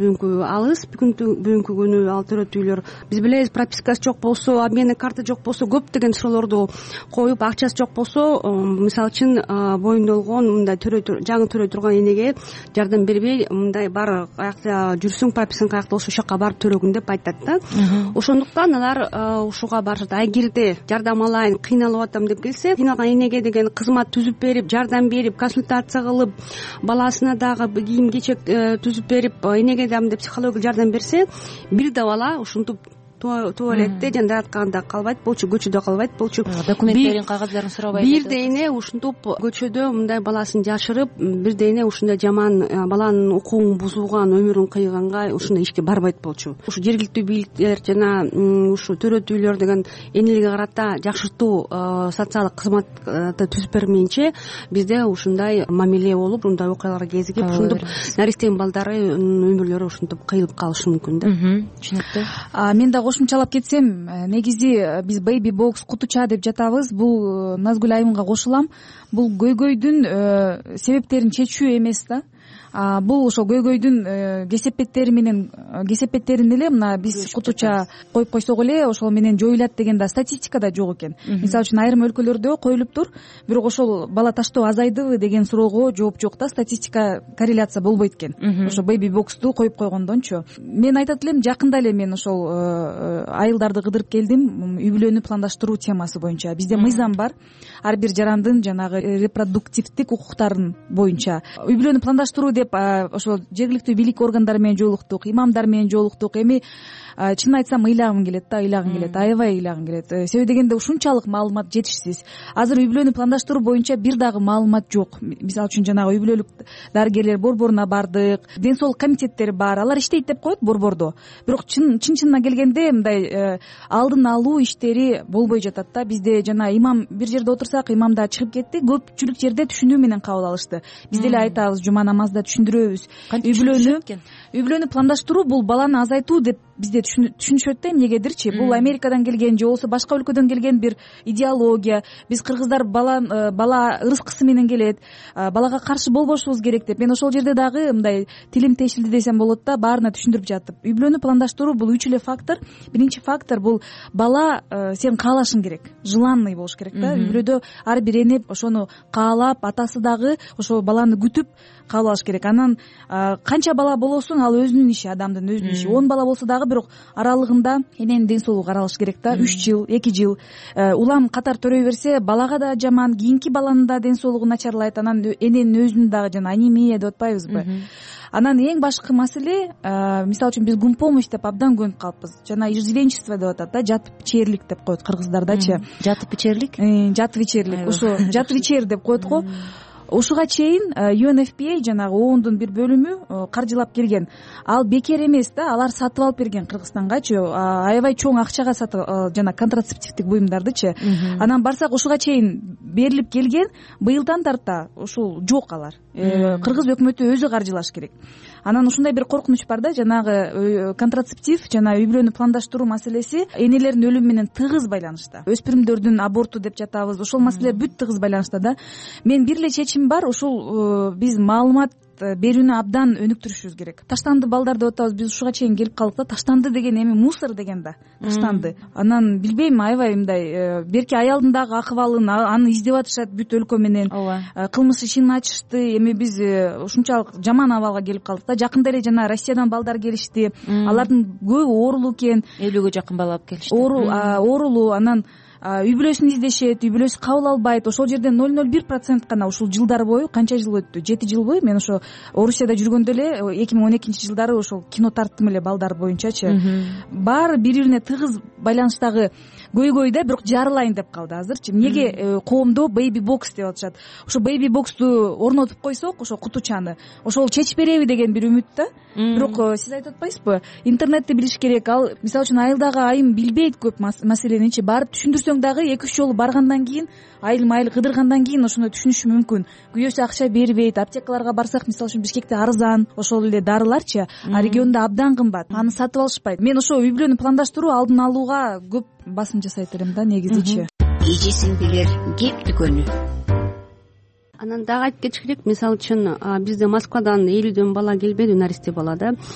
бүгүнкү алыс бүгүнкү күнү ал төрөт үйлөр биз билебиз, пропискасы жок болсо, обменный карта жок болсо, көптөгөн суроолорду коюп, акчасы жок болсо, мисалы үчүн боюнда болгон мындай жаңы төрөй турган энеге жардам бербей, мындай бар каякта жүрсүң, пропискаң каякта болсо ошол жака барып төрөгүн деп айтат да. Ошондуктан алар ушуга барышат. Эгерде жардам алайын, кыйналып атам деп келсе, кыйналган энеге деген кызмат түзүп берип, жардам берип, консультация кылып, баласына дагы кийим кечек түзүп берип, энеге дагы психологиялык жардам берсе, бир да бала ушинтип туалетте жана даятканда калбайт болчу, көчөдө калбайт болчу. Документтерин, кагаздарын сурабайт. Бир да эне ушинтип көчөдө мындай баласын жашырып, бир да эне ушундай жаман баланын укугун бузууган, өмүрүн кыйганга ушундай ишке барбайт болчу. Ушу жергиликтүү бийликтер жана ушу төрөт үйлөр деген энелерге карата жакшыртуу социалдык кызматты түзүп бермейинче бизде ушундай мамиле болуп, мындай окуялар кезигип, ушинтип наристенин балдары өмүрлөрү ушинтип кыйылып калышы мүмкүн да. Түшүнүктүү. Мен да кошумчалап кетсем, негизи биз бейби бокс, кутуча деп жатабыз. Бул Назгүл айымга кошулам. Бул көйгөйдүн себептерин чечүү эмес да. Бул ошол көйгөйдүн кесепеттери менен кесепеттерин эле мына биз кутуча коюп койсок эле ошол менен жоюлат деген да статистикада жок экен. Мисалы үчүн айрым өлкөлөрдө коюлуптур, бирок ошол бала таштоо азайдыбы деген суроого жооп жок да, статистика корреляция болбойт экен. Ошо бейби боксту коюп койгондончу. Мен айтат элем, жакында эле мен ошол айылдарды кыдырып келдим, үй бүлөнү пландаштыруу темасы боюнча. Бизде мыйзам бар, ар бир жарандын жанагы репродуктивдик укуктарын боюнча. Үй бүлөнү пландаштыруу деп ошол жергиликтүү бийлик органдары менен жолуктук, имамдар менен жолуктук. Эми чынын айтсам ыйлагым келет да, ыйлагым келет, аябай ыйлагым келет. Себеби дегенде ушунчалык маалымат жетишсиз. Азыр үй бүлөнү пландаштыруу боюнча бир дагы маалымат жок. Мисалы үчүн жанагы үй бүлөлүк дарыгерлер борборуна бардык, ден соолук комитеттери бар, алар иштейт деп коет борбордо. Бирок чын чынына келгенде мындай алдын алуу иштери болбой жатат да. Бизде жана имам бир жерде отурсак, имам да чыгып кетти, көпчүлүк жерде түшүнүү менен кабыл алышты. Биз деле айтабыз, жума намазда түшүндүрөбүз. Үй бүлөнү үй бүлөнү пландаштыруу бул баланы азайтуу деп бизде түшүнүшөт да, эмнегедирчи. Бул Америкадан келген же болбосо башка өлкөдөн келген бир идеология. Биз кыргыздар бала бала ырыскысы менен келет, балага каршы болбошубуз керек деп. Мен ошол жерде дагы мындай тилим тешилди десем болот да, баарына түшүндүрүп жаттым. Үй бүлөнү пландаштыруу бул үч эле фактор. Биринчи фактор бул бала сен каалашың керек, желанный болуш керек да. Үй бүлөдө ар бир эне ошону каалап, атасы дагы ошол баланы күтүп кабыл алыш керек. Анан канча бала болосуң, ал өзүнүн иши, адамдын өзүнүн иши. он бала болсо дагы бирок аралыгында эненин ден соолугу каралыш керек да. үч жыл, эки жыл улам катар төрөй берсе, балага да жаман, кийинки баланын да ден соолугу начарлайт. Анан эненин өзүнүн дагы жана анемия деп атпайбызбы? Анан эң башкы маселе, мисалы үчүн биз гумпомощь деп абдан көнүп калыппыз. Жана иждивенчество деп атат да, жатып ичерлик деп коет кыргыздардачы. Жатып ичерлик? Жатып ичерлик. Ошо жатып ичер деп коет го. Ушуга чейин ю эн эф пи эй жанагы оондун бир бөлүмү каржылап келген. Ал бекер эмес да, алар сатып алып берген Кыргызстангачы, аябай чоң акчага сатып, жана контрацептивдик буюмдардычы. Анан барсак ушуга чейин берилип келген, быйылдан тарта ушул жок алар. Кыргыз өкмөтү өзү каржылаш керек. Анан ушундай бир коркунуч бар да, жанагы контрацептив жана үй бүлөнү пландаштыруу маселеси энелердин өлүмү менен тыгыз байланышта. Өспүрүмдөрдүн аборту деп жатабыз, ошол маселелер бүт тыгыз байланышта да. Мен бир эле чечим бар, ушул биз маалымат берүүнү абдан өнүктүрүшүбүз керек. Таштанды балдар деп атабыз, биз ушуга чейин келип калдык да. Таштанды деген эми мусор деген да. Таштанды. Анан билбейм, аябай мындай берки аялдын дагы акыбалын, аны издеп атышат бүт өлкө менен. Кылмыш ишин ачышты. Эми биз ушунчалык жаман абалга келип калдык да. Жакында эле жана Россиядан балдар келишти. Алардын көбү оорулуу экен. элүүгө жакын бала алып келишти. Оорулуу, анан үй бүлөсүн издешет, үй бүлөсү кабыл албайт. Ошол жерде ноль ноль бир процент гана ушул жылдар бою, канча жыл өттү? жети жылбы? Мен ошо Орусияда жүргөндө эле эки миң он экинчи жылдары ошол кино тарттым эле балдар боюнчачы. Баары бири-бирине тыгыз байланыштагы көйгөй да, бирок жарылайын деп калды азырчы. Эмнеге коомдо бейби бокс деп атышат? Ошо бейби боксту орнотуп койсок, ошо кутучаны, ошол чечип береби деген бир үмүт да. Бирок сиз айтып атпайсызбы? Интернетти билиш керек. Ал мисалы үчүн айылдагы айым билбейт көп маселеничи. Барып түшүндүрсөң дагы эки үч жолу баргандан кийин, айыл майыл кыдыргандан кийин ошону түшүнүшү мүмкүн. Күйөөсү акча бербейт. Аптекаларга барсак, мисалы үчүн Бишкекте арзан ошол эле дарыларчы, а региондо абдан кымбат. Аны сатып алышпайт. Мен ошо үй бүлөнү пландаштыруу, алдын алууга көп басым жасайт элем да, негизичи. Эжесин билер кеп түгөнү. Анан дагы айтып кетиш керек, мисалы үчүн бизде Москвадан элүүдөн бала келбеди, наристе бала да.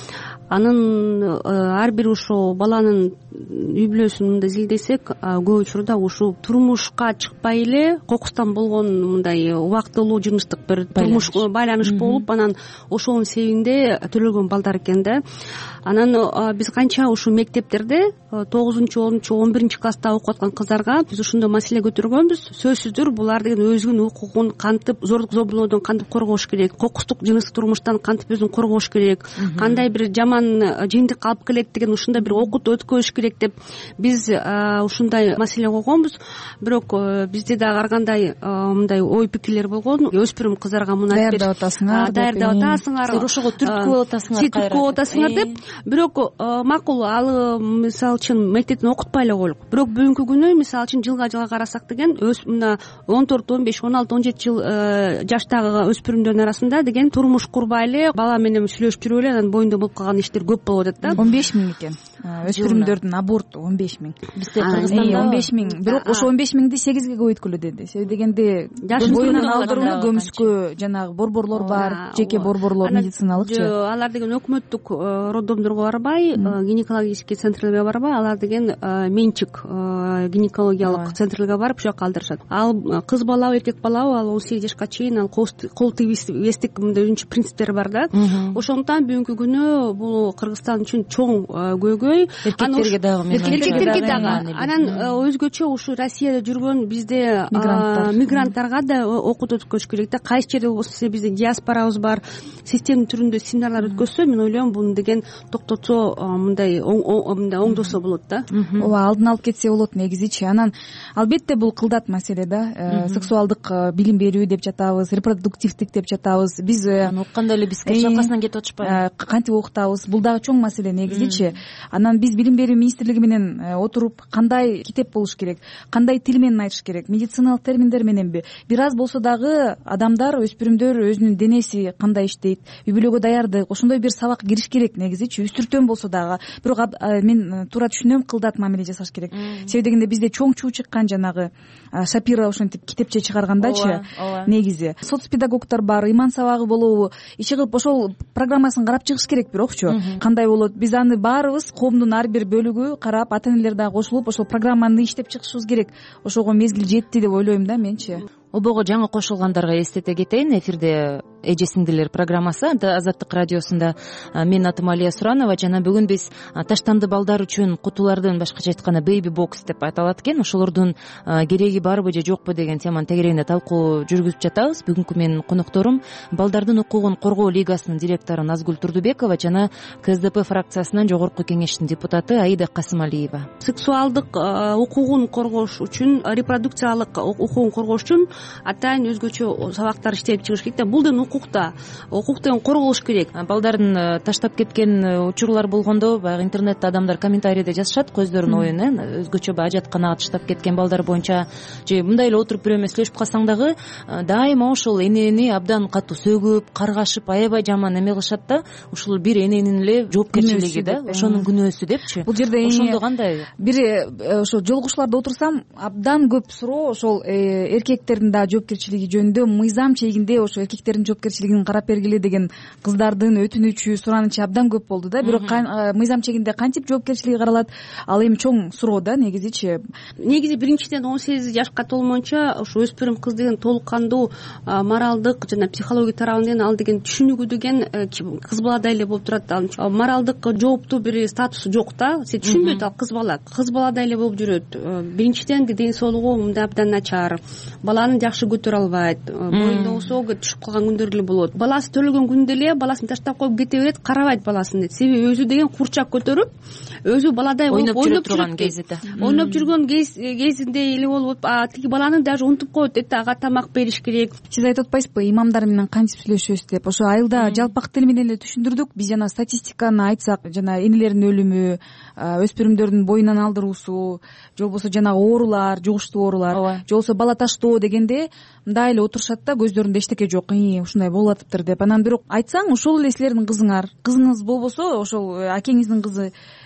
анын ар бир ушул баланын үй бүлөсүн мындай изилдесек көп учурда ушул турмушка чыкпай эле кокустан болгон мындай убактылуу жыныстык бир турмуш байланыш болуп анан ошонун себебинде төрөлгөн балдар экен да. Анан биз канча ушул мектептерде тогузунчу онунчу он биринчи класста окуп аткан кыздарга биз ушундай маселе көтөргөнбүз. Сөзсүздүр булар деген өзүнүн укугун кантип зордук зомбулоодон кантип коргош керек, кокустук жыныстык турмуштан кантип өзүн коргош керек, кандай бир жаман жыйынтыкка алып келет деген ушундай бир окутуу өткөзүш керек деп биз ушундай маселе койгонбуз. Бирок бизде дагы ар кандай мындай ой пикирлер болгон. Өспүрүм кыздарга муну айтып даярдап атасыңар, даярдап атасыңар, силер ошого түрткү болуп атасыңар, сиз түрткү болуп атасыңар деп. Бирок макул ал мисалы үчүн мектептен окутпай эле коелук. Бирок бүгүнкү күнү мисалы үчүн жылга жылга карасак деген мына он төрт он беш он алты он жети жыл жаштагы өспүрүмдөрдүн арасында деген турмуш курбай эле бала менен сүйлөшүп жүрүп эле анан боюнда болуп калган иштер көп болуп атат да. он беш миң экен өспүрүмдөрдүн аборту, он беш миң. Бизде Кыргызстанда он беш миң. Бирок ошо он беш миңди сегизге көбөйткүлө деди. Себеби дегенде боюнан алдырууну көмүскө жанагы борборлор бар, жеке борборлор медициналыкчы. Алар деген өкмөттүк роддомдорго барбай, гинекологический центрлерге барбай, алар деген менчик гинекологиялык центрлерге барып ошол жака алдырышат. Ал кыз балабы, эркек балабы, ал он сегиз жашка чейин ал кол тийбестик мындай өзүнчө принциптери бар да. Ошондуктан бүгүнкү күнү бул Кыргызстан үчүн чоң көйгөй. Эркектерге дагы эркектерге дагы анан өзгөчө ушу Россияда жүргөн бизде мигранттарга да окутуу өткөзүш керек да. Кайсы жерде болбосо бизде диаспорабыз бар, система түрүндө семинарлар өткөзсө мен ойлойм буну деген токтотсо мындай мындай оңдосо болот да. Ооба, алдын алып кетсе болот негизичи. Анан албетте бул кылдат маселе да. Сексуалдык билим берүү деп жатабыз, репродуктивдик деп жатабыз. Биз укканда эле биз чалкасынан кетип атышпайбы? Кантип окутабыз? Бул дагы чоң маселе негизичи. Анан биз билим берүү министрлиги менен отуруп кандай китеп болуш керек, кандай тил менен айтыш керек, медициналык терминдер мененби, бир аз болсо дагы адамдар, өспүрүмдөр өзүнүн денеси кандай иштейт, үй бүлөгө даярдык, ошондой бир сабак кириш керек негизичи. Үстүртөн болсо дагы. Бирок мен туура түшүнөм, кылдат мамиле жасаш керек. Себеби дегенде бизде чоң чуу чыккан жанагы Шапира ошентип китепче чыгаргандачы негизи. Соц педагогдор бар, иман сабагы болобу, иши кылып ошол программасын карап чыгыш керек. Бирокчу кандай болот? Биз аны баарыбыз коомдун ар бир бөлүгү карап, ата энелер дагы кошулуп ошол программаны иштеп чыгышыбыз керек. Ошого мезгил жетти деп ойлойм да менчи. Обого жаңы кошулгандарга эстете кетейин. Эфирде эже сиңдилер программасы Азаттык радиосунда. Менин атым Алия Суранова жана бүгүн биз таштанды балдар үчүн кутулардын, башкача айтканда бейби бокс деп аталат экен, ошолордун кереги барбы же жокпу деген теманын тегерегинде талкуу жүргүзүп жатабыз. Бүгүнкү менин конокторум Балдардын укугун коргоо лигасынын директору Назгүл Турдубекова жана КСДП фракциясынын жогорку кеңештин депутаты Аида Касымалиева. Сексуалдык укугун коргош үчүн, репродукциялык укугун коргош үчүн атайын өзгөчө сабактар иштеп чыгыш керек да. Бул деген укукта, укук деген корголуш керек. Балдардын таштап кеткен учурлар болгондо баягы интернетте адамдар комментарийде жазышат көздөрүнүн оюн, э өзгөчө баягы ажатканага таштап кеткен балдар боюнча же мындай эле отуруп бирөө менен сүйлөшүп калсаң дагы дайыма ошол энени абдан катуу сөгүп, каргашып, аябай жаман эме кылышат да. Ушул бир эненин эле жоопкерчилиги да, ошонун күнөөсү депчи. Бул жерде ошондо кандай? Бир ошо жолугушууларда отурсам абдан көп суроо ошол эркектердин да жоопкерчилиги жөнүндө. Мыйзам чегинде ошо эркектердин жоопкерчилигин карап бергиле деген кыздардын өтүнүчү, суранычы абдан көп болду да. Бирок мыйзам чегинде кантип жоопкерчилиги каралат? Ал эми чоң суроо да негизичи. Негизи биринчиден он сегиз жашка толмоюнча ошо өспүрүм кыз деген толук кандуу моралдык жана психология тарабынан ал деген түшүнүгү деген кыз баладай эле болуп турат. Ал моралдык жооптуу бир статусу жок да. Сен түшүнбөйт, ал кыз бала. Кыз баладай эле болуп жүрөт. Биринчиден ден соолугу мындай абдан начар. Баланы жакшы көтөрө албайт. Боюнда болсо түшүп калган күндөр эле болот. Баласы төрөлгөн күндө эле баласын таштап коюп кете берет, карабайт баласын дейт. Себеби өзү деген курчак көтөрүп, өзү баладай болуп ойноп жүргөн кезинде. Ойноп жүргөн кезинде эле болуп, тиги баланы даже унутуп коет дейт, ага тамак бериш керек. Сиз айтып атпайсызбы, имамдар менен кантип сүйлөшөбүз деп? Ошо айылда жалпак тил менен эле түшүндүрдүк. Биз жана статистиканы айтсак, жана энелердин өлүмү, өспүрүмдөрдүн боюнан алдыруусу, же болбосо жанагы оорулар, жугуштуу оорулар, же болбосо бала таштоо дегенде мындай эле отурушат да, көздөрүндө эчтеке жок, ушундай болуп атыптыр деп. Анан бирок айтсаң, ошол эле силердин кызыңар, кызыңыз болбосо, ошол акеңиздин кызы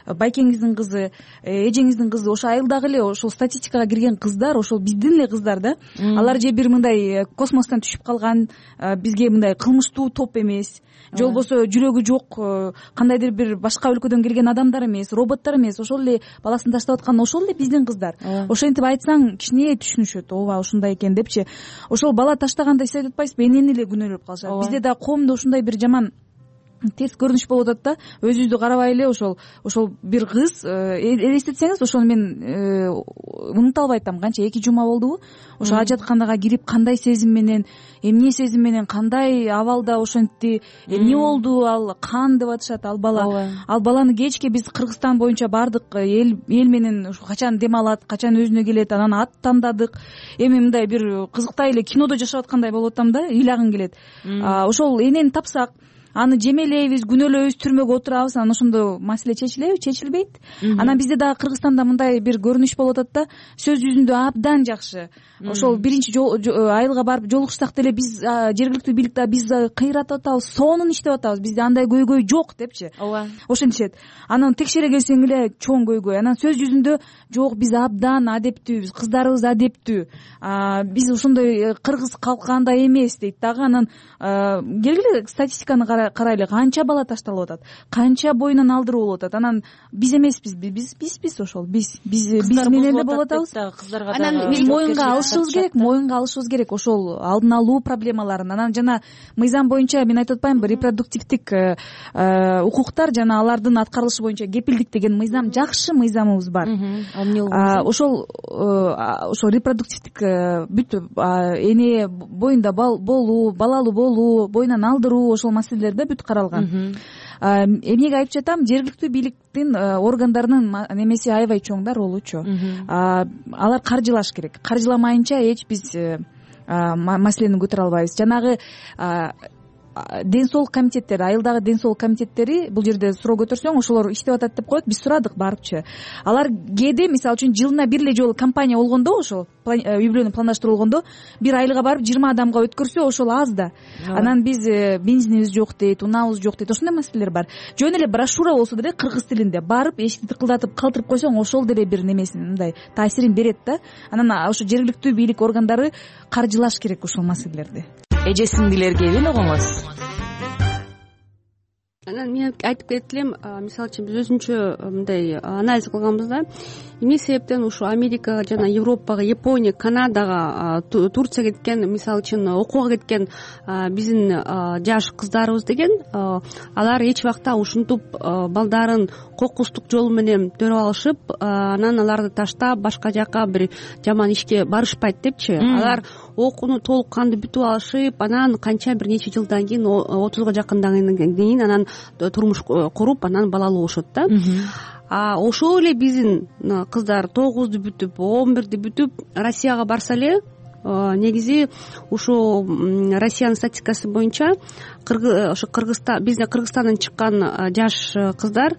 байкеңиздин кызы, эжеңиздин кызы ошо айылдагы эле ошол статистикага кирген кыздар ошол биздин эле кыздар да. Алар же бир мындай космостон түшүп калган, бизге мындай кылмыштуу топ эмес, же болбосо жүрөгү жок кандайдыр бир башка өлкөдөн келген адамдар эмес, роботтор эмес, ошол эле баласын таштап аткан ошол эле биздин кыздар. Ошентип айтсаң кичине түшүнүшөт, ооба ушундай экен депчи. Ошол бала таштаганда сиз айтып атпайсызбы, энени эле күнөөлөп калышат. Бизде да коомдо ушундай бир жаман терс көрүнүш болуп атат да, өзүбүздү карабай эле ошол ошол бир кыз элестетсеңиз, ошону мен унута албай атам, канча эки жума болдубу ошо ажатканага кирип кандай сезим менен, эмне сезим менен, кандай абалда ошентти, эмне болду, ал кан деп атышат ал бала. Ал баланы кечке биз Кыргызстан боюнча бардык эл эл менен качан дем алат, качан өзүнө келет, анан ат тандадык. Эми мындай бир кызыктай эле кинодо жашап аткандай болуп атам да, ыйлагым келет. Ошол энени тапсак, аны жемелейбиз, күнөөлөйбүз, түрмөгө отурабыз, анан ошондо маселе чечилеби, чечилбейт. Анан бизде дагы Кыргызстанда мындай бир көрүнүш болуп атат да, сөз жүзүндө абдан жакшы. Ошол биринчи айылга барып жолугушсак деле биз жергиликтүү бийликте биз кыйратып атабыз, сонун иштеп атабыз, бизде андай көйгөй жок депчи. Ооба. Ошентишет. Анан текшере келсең эле чоң көйгөй. Анан сөз жүзүндө жок, биз абдан адептүүбүз, кыздарыбыз адептүү. Биз ошондой кыргыз калкы андай эмес дейт дагы. Анан келгиле статистиканы карайлы, канча бала ташталып атат, канча боюнан алдыруу болуп атат. Анан биз эмеспиз, биз бизбиз ошол, биз биз биз менен эле болуп атабыз. Анан биз моюнга алышыбыз керек, моюнга алышыбыз керек ошол алдын алуу проблемаларын. Анан жана мыйзам боюнча мен айтып атпаймынбы, репродуктивдик укуктар жана алардын аткарылышы боюнча кепилдик деген мыйзам, жакшы мыйзамыбыз бар. Ошол ошол репродуктивдик бүт эне боюнда болуу, балалуу болуу, боюнан алдыруу, ошол маселелерде бүт каралган. Эмнеге айтып жатам, жергиликтүү бийликтин органдарынын немеси аябай чоң да, ролучу. Алар каржылаш керек. Каржыламайынча эч биз маселени көтөрө албайбыз. Жанагы ден соолук комитеттери, айылдагы ден соолук комитеттери, бул жерде суроо көтөрсөң, ошолор иштеп атат деп коет. Биз сурадык барыпчы. Алар кээде, мисалы үчүн, жылына бир эле жолу компания болгондо, ошол үй бүлөнү пландаштыруу болгондо, бир айылга барып жыйырма адамга өткөрсө, ошол аз да. Анан биз бензинибиз жок дейт, унаабыз жок дейт, ошондой маселелер бар. Жөн эле брошюра болсо деле кыргыз тилинде барып эшикти тыкылдатып калтырып койсоң, ошол деле бир немесин, мындай таасирин берет да. Анан ошо жергиликтүү бийлик органдары каржылаш керек ошол маселелерди. Эже сиңдилерге эмне огоңуз? Анан мен айтып кетет элем, мисалы үчүн биз өзүнчө мындай анализ кылганбыз да, эмне себептен ушу Америкага жана Европага, Япония, Канадага, Турцияга кеткен, мисалы үчүн окууга кеткен биздин жаш кыздарыбыз деген, алар эч убакта ушинтип балдарын кокустук жол менен төрөп алышып, анан аларды таштап башка жака бир жаман ишке барышпайт депчи. Алар окууну толук кандуу бүтүп алышып, анан канча бир нече жылдан кийин, отузга жакындан кийин анан турмуш куруп, анан балалуу болушот да. Ошол эле биздин кыздар тогузду бүтүп, он бирди бүтүп Россияга барса эле, негизи ушу Россиянын статистикасы боюнча ошо Кыргызстан, биздин Кыргызстандан чыккан жаш кыздар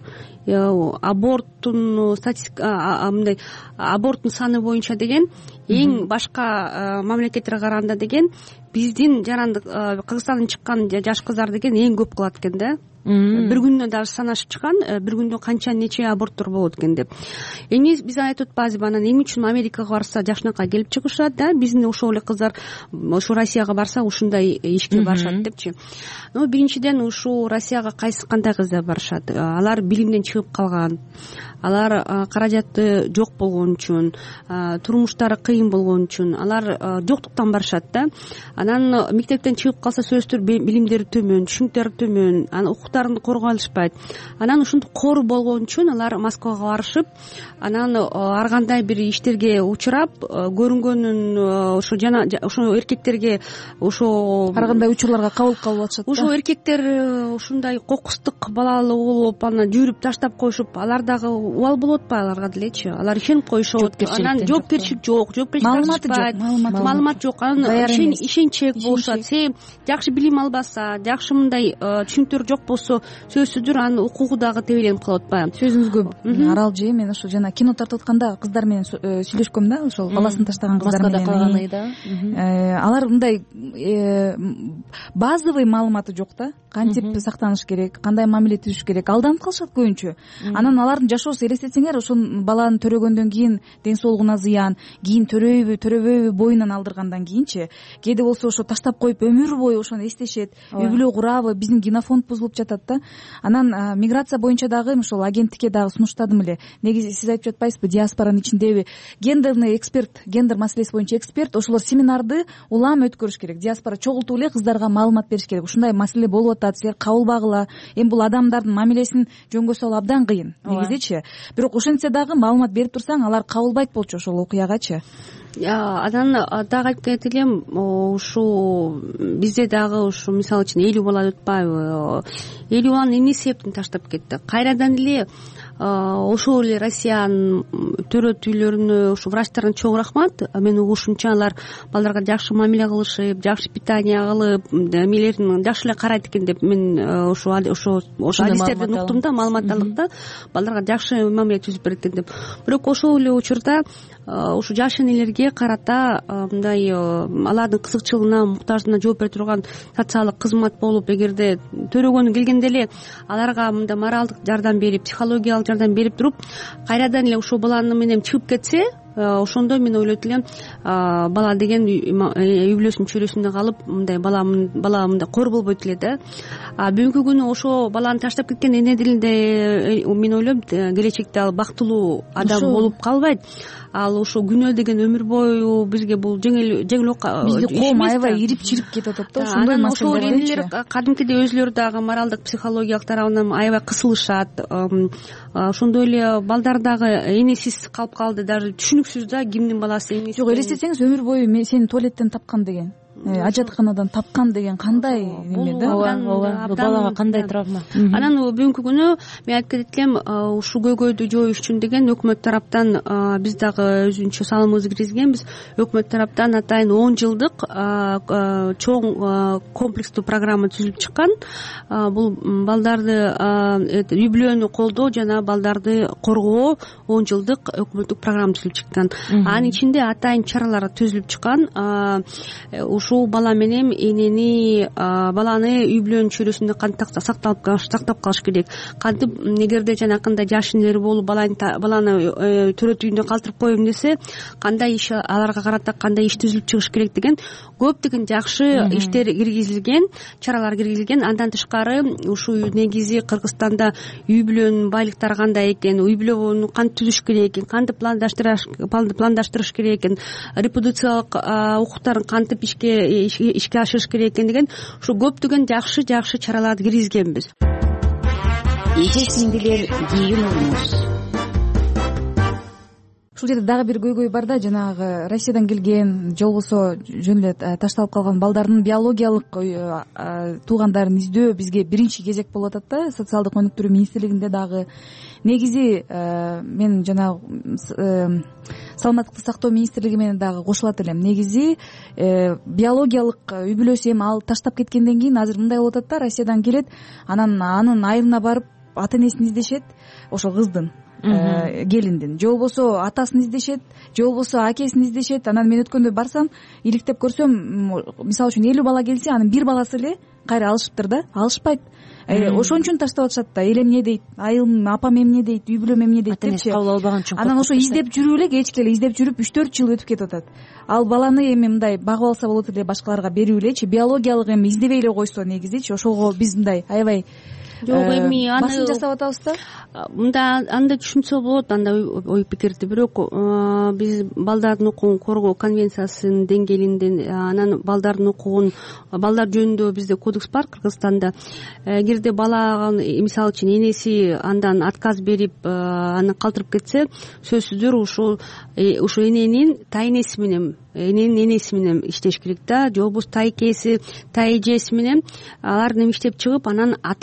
аборттун статистика, мындай аборттун саны боюнча деген эң башка мамлекеттерге караганда деген биздин жарандык Кыргызстандан чыккан жаш кыздар деген эң көп кылат экен да. Бир күндө даже санашып чыккан, бир күндө канча нече аборттор болот экен деп. Эми биз айтып атпайбызбы, анан эмне үчүн Америкага барса жакшынакай келип чыгышат да, биздин ошол эле кыздар ошо Россияга барса ушундай ишке барышат депчи. Ну, биринчиден ушу Россияга кайсы кандай кыздар барышат? Алар билимден чыгып калган, алар каражаты жок болгон үчүн, турмуштары кыйын болгон үчүн, алар жоктуктан барышат да. Анан мектептен чыгып калса сөзсүз билимдери төмөн, түшүнүктөрү төмөн, анан укуктарын коргой алышпайт. Анан ушинтип кор болгон үчүн алар Москвага барышып, анан ар кандай бир иштерге учурап, көрүнгөнүн ошо жана ошо эркектерге ошо ар кандай учурларга кабыл кылып атышат да. Ошо эркектер ушундай кокустук балалуу болуп, анан жүрүп таштап коюшуп, алар дагы убал болуп атпайбы аларга делечи? Алар ишенип коюшот. Анан жоопкерчилик жок, жоопкерчилик таштабайт, маалымат жок, анан ишенчек болушат. Сен жакшы билим албаса, жакшы мындай түшүнүктөр жок болсо, болсо сөзсүздүр анын укугу дагы тебеленип калып атпайбы. Сөзүңүзгө арал эже, мен ушул жана кино тартып атканда кыздар менен сүйлөшкөм да, ошол баласын таштаган кыздар менен. Москвада калганы да. Алар мындай базовый маалыматы жок да, кантип сактаныш керек, кандай мамиле түзүш керек, алданып калышат көбүнчө. Анан алардын жашоосу элестетсеңер, ошол баланы төрөгөндөн кийин ден соолугуна зыян, кийин төрөйбү, төрөбөйбү боюнан алдыргандан кийинчи кээде болсо ошо таштап коюп өмүр бою ошону эстешет, үй бүлө курабы, биздин генофонд бузулуп жатат да. Анан миграция боюнча дагы ошол агенттикке дагы сунуштадым эле. Негизи сиз айтып жатпайсызбы, диаспоранын ичиндеби гендерный эксперт, гендер маселеси боюнча эксперт, ошолор семинарды улам өткөрүш керек, диаспора чогултуп эле кыздарга маалымат бериш керек. Ушундай маселе болуп атат, силер кабылбагыла. Эми бул адамдардын мамилесин жөнгө салуу абдан кыйын негизичи. Бирок ошентсе дагы маалымат берип турсаң, алар кабылбайт болчу ошол окуягачы. Анан дагы айтып кетет элем, ушу бизде дагы ушу мисалы үчүн элүү бала өтпайбы, элүү баланы эмне себептен таштап кетти? Кайрадан эле ошол эле Россиянын төрөтүүлөрүнө, ушу врачтарына чоң рахмат. Мен угушумча алар балдарга жакшы мамиле кылышып, жакшы питание кылып, эмелерин жакшы эле карайт экен деп мен ушу ошо ошо адистерден уктум да, маалымат алдык да, балдарга жакшы мамиле түзүп берет экен деп. Бирок ошол эле учурда ушу жаш энелерге карата мындай алардын кызыкчылыгына, муктаждыгына жооп бере турган социалдык кызмат болуп, эгерде төрөгөнү келгенде эле аларга мындай моралдык жардам берип, психологиялык жардам берип туруп, кайрадан эле ушул баланы менен чыгып кетсе, ошондо мен ойлойт элем, бала деген үй бүлөсүнүн чөйрөсүндө калып, мындай бала бала мындай кор болбойт эле да. Бүгүнкү күнү ошо баланы таштап кеткен эне делинде мен ойлойм, келечекте ал бактылуу адам болуп калбайт. Ал ошо күнөө деген өмүр бою бизге бул жеңил жеңил бизди коом аябай ирип чирип кетип атат да, ошондой маселелер. Ошол энелер кадимкидей өзүлөрү дагы моралдык, психологиялык тарабынан аябай кысылышат. Ошондой эле балдар дагы энесиз калып калды, даже түшүнүксүз да, кимдин баласы эмес. Жок, элестетсеңиз, өмүр бою мен сени туалеттен тапкан деген, ажатканадан тапкан деген кандай неме да? Ооба, балага кандай травма. Анан бүгүнкү күнү мен айтып кетет элем, ушул көйгөйдү жоюш үчүн деген өкмөт тараптан биз дагы өзүнчө салымыбызды киргизгенбиз. Өкмөт тараптан атайын он жылдык чоң комплекстүү программа түзүлүп чыккан. Бул балдарды, үй бүлөнү колдоо жана балдарды коргоо он жылдык өкмөттүк программа түзүлүп чыккан. Анын ичинде атайын чаралар түзүлүп чыккан. Ушул бала менен энени, баланы үй бүлөнүн чөйрөсүндө кантип сактап сактап калыш керек, кантип эгерде жанакындай жаш энелер болуп баланы төрөт үйүндө калтырып коем десе, кандай иш аларга карата кандай иш түзүлүп чыгыш керек деген көптөгөн жакшы иштер киргизилген, чаралар киргизилген. Андан тышкары ушул негизи Кыргызстанда үй бүлөнүн байлыктары кандай экен, үй бүлөнү кантип түзүш керек экен, кантип пландаштырыш керек экен, репродукциялык укуктарын кантип ишке ишке ашырыш керек экен деген ушу көптөгөн жакшы жакшы чараларды киргизгенбиз. Эже-сиңдилер, кийин болуңуз. Ушул жерде дагы бир көйгөй бар да, жанагы Россиядан келген же болбосо жөн эле ташталып калган балдардын биологиялык туугандарын издөө бизге биринчи кезек болуп атат да, социалдык өнүктүрүү министрлигинде дагы. Негизи мен жана саламаттыкты сактоо министрлиги менен дагы кошулат элем. Негизи биологиялык үй бүлөсү эми ал таштап кеткенден кийин азыр мындай болуп атат да, Россиядан келет, анан анын айылына барып ата энесин издешет, ошол кыздын, келиндин, же болбосо атасын издешет, же болбосо акесин издешет. Анан мен өткөндө барсам, иликтеп көрсөм, мисалы үчүн элүү бала келсе, анын бир баласы эле кайра алышыптыр да, алышпайт. Ошон үчүн таштап атышат да. Элем эмне дейт, айылым, апам эмне дейт, үй бүлөм эмне дейт депчи. Кабыл албаган үчүн. Анан ошо издеп жүрүп эле, кечке эле издеп жүрүп үч төрт жыл өтүп кетип атат. Ал баланы эми мындай багып алса болот эле, башкаларга берип элечи, биологиялык эми издебей эле койсо негизичи, ошого биз мындай аябай Жок, эми аны басым жасап атабыз да. Мында андай түшүнсө болот, андай ой пикирди. Бирок биз балдардын укугун коргоо конвенциясынын деңгээлинде, анан балдардын укугун, балдар жөнүндө бизде кодекс бар Кыргызстанда. Эгерде бала мисалы үчүн энеси андан отказ берип, аны калтырып кетсе, сөзсүздөр ушул ушул эненин тайнеси менен, эненин энеси менен иштеш керек да, же болбосо тайкеси, тайэжеси менен алар неме иштеп чыгып, анан атасын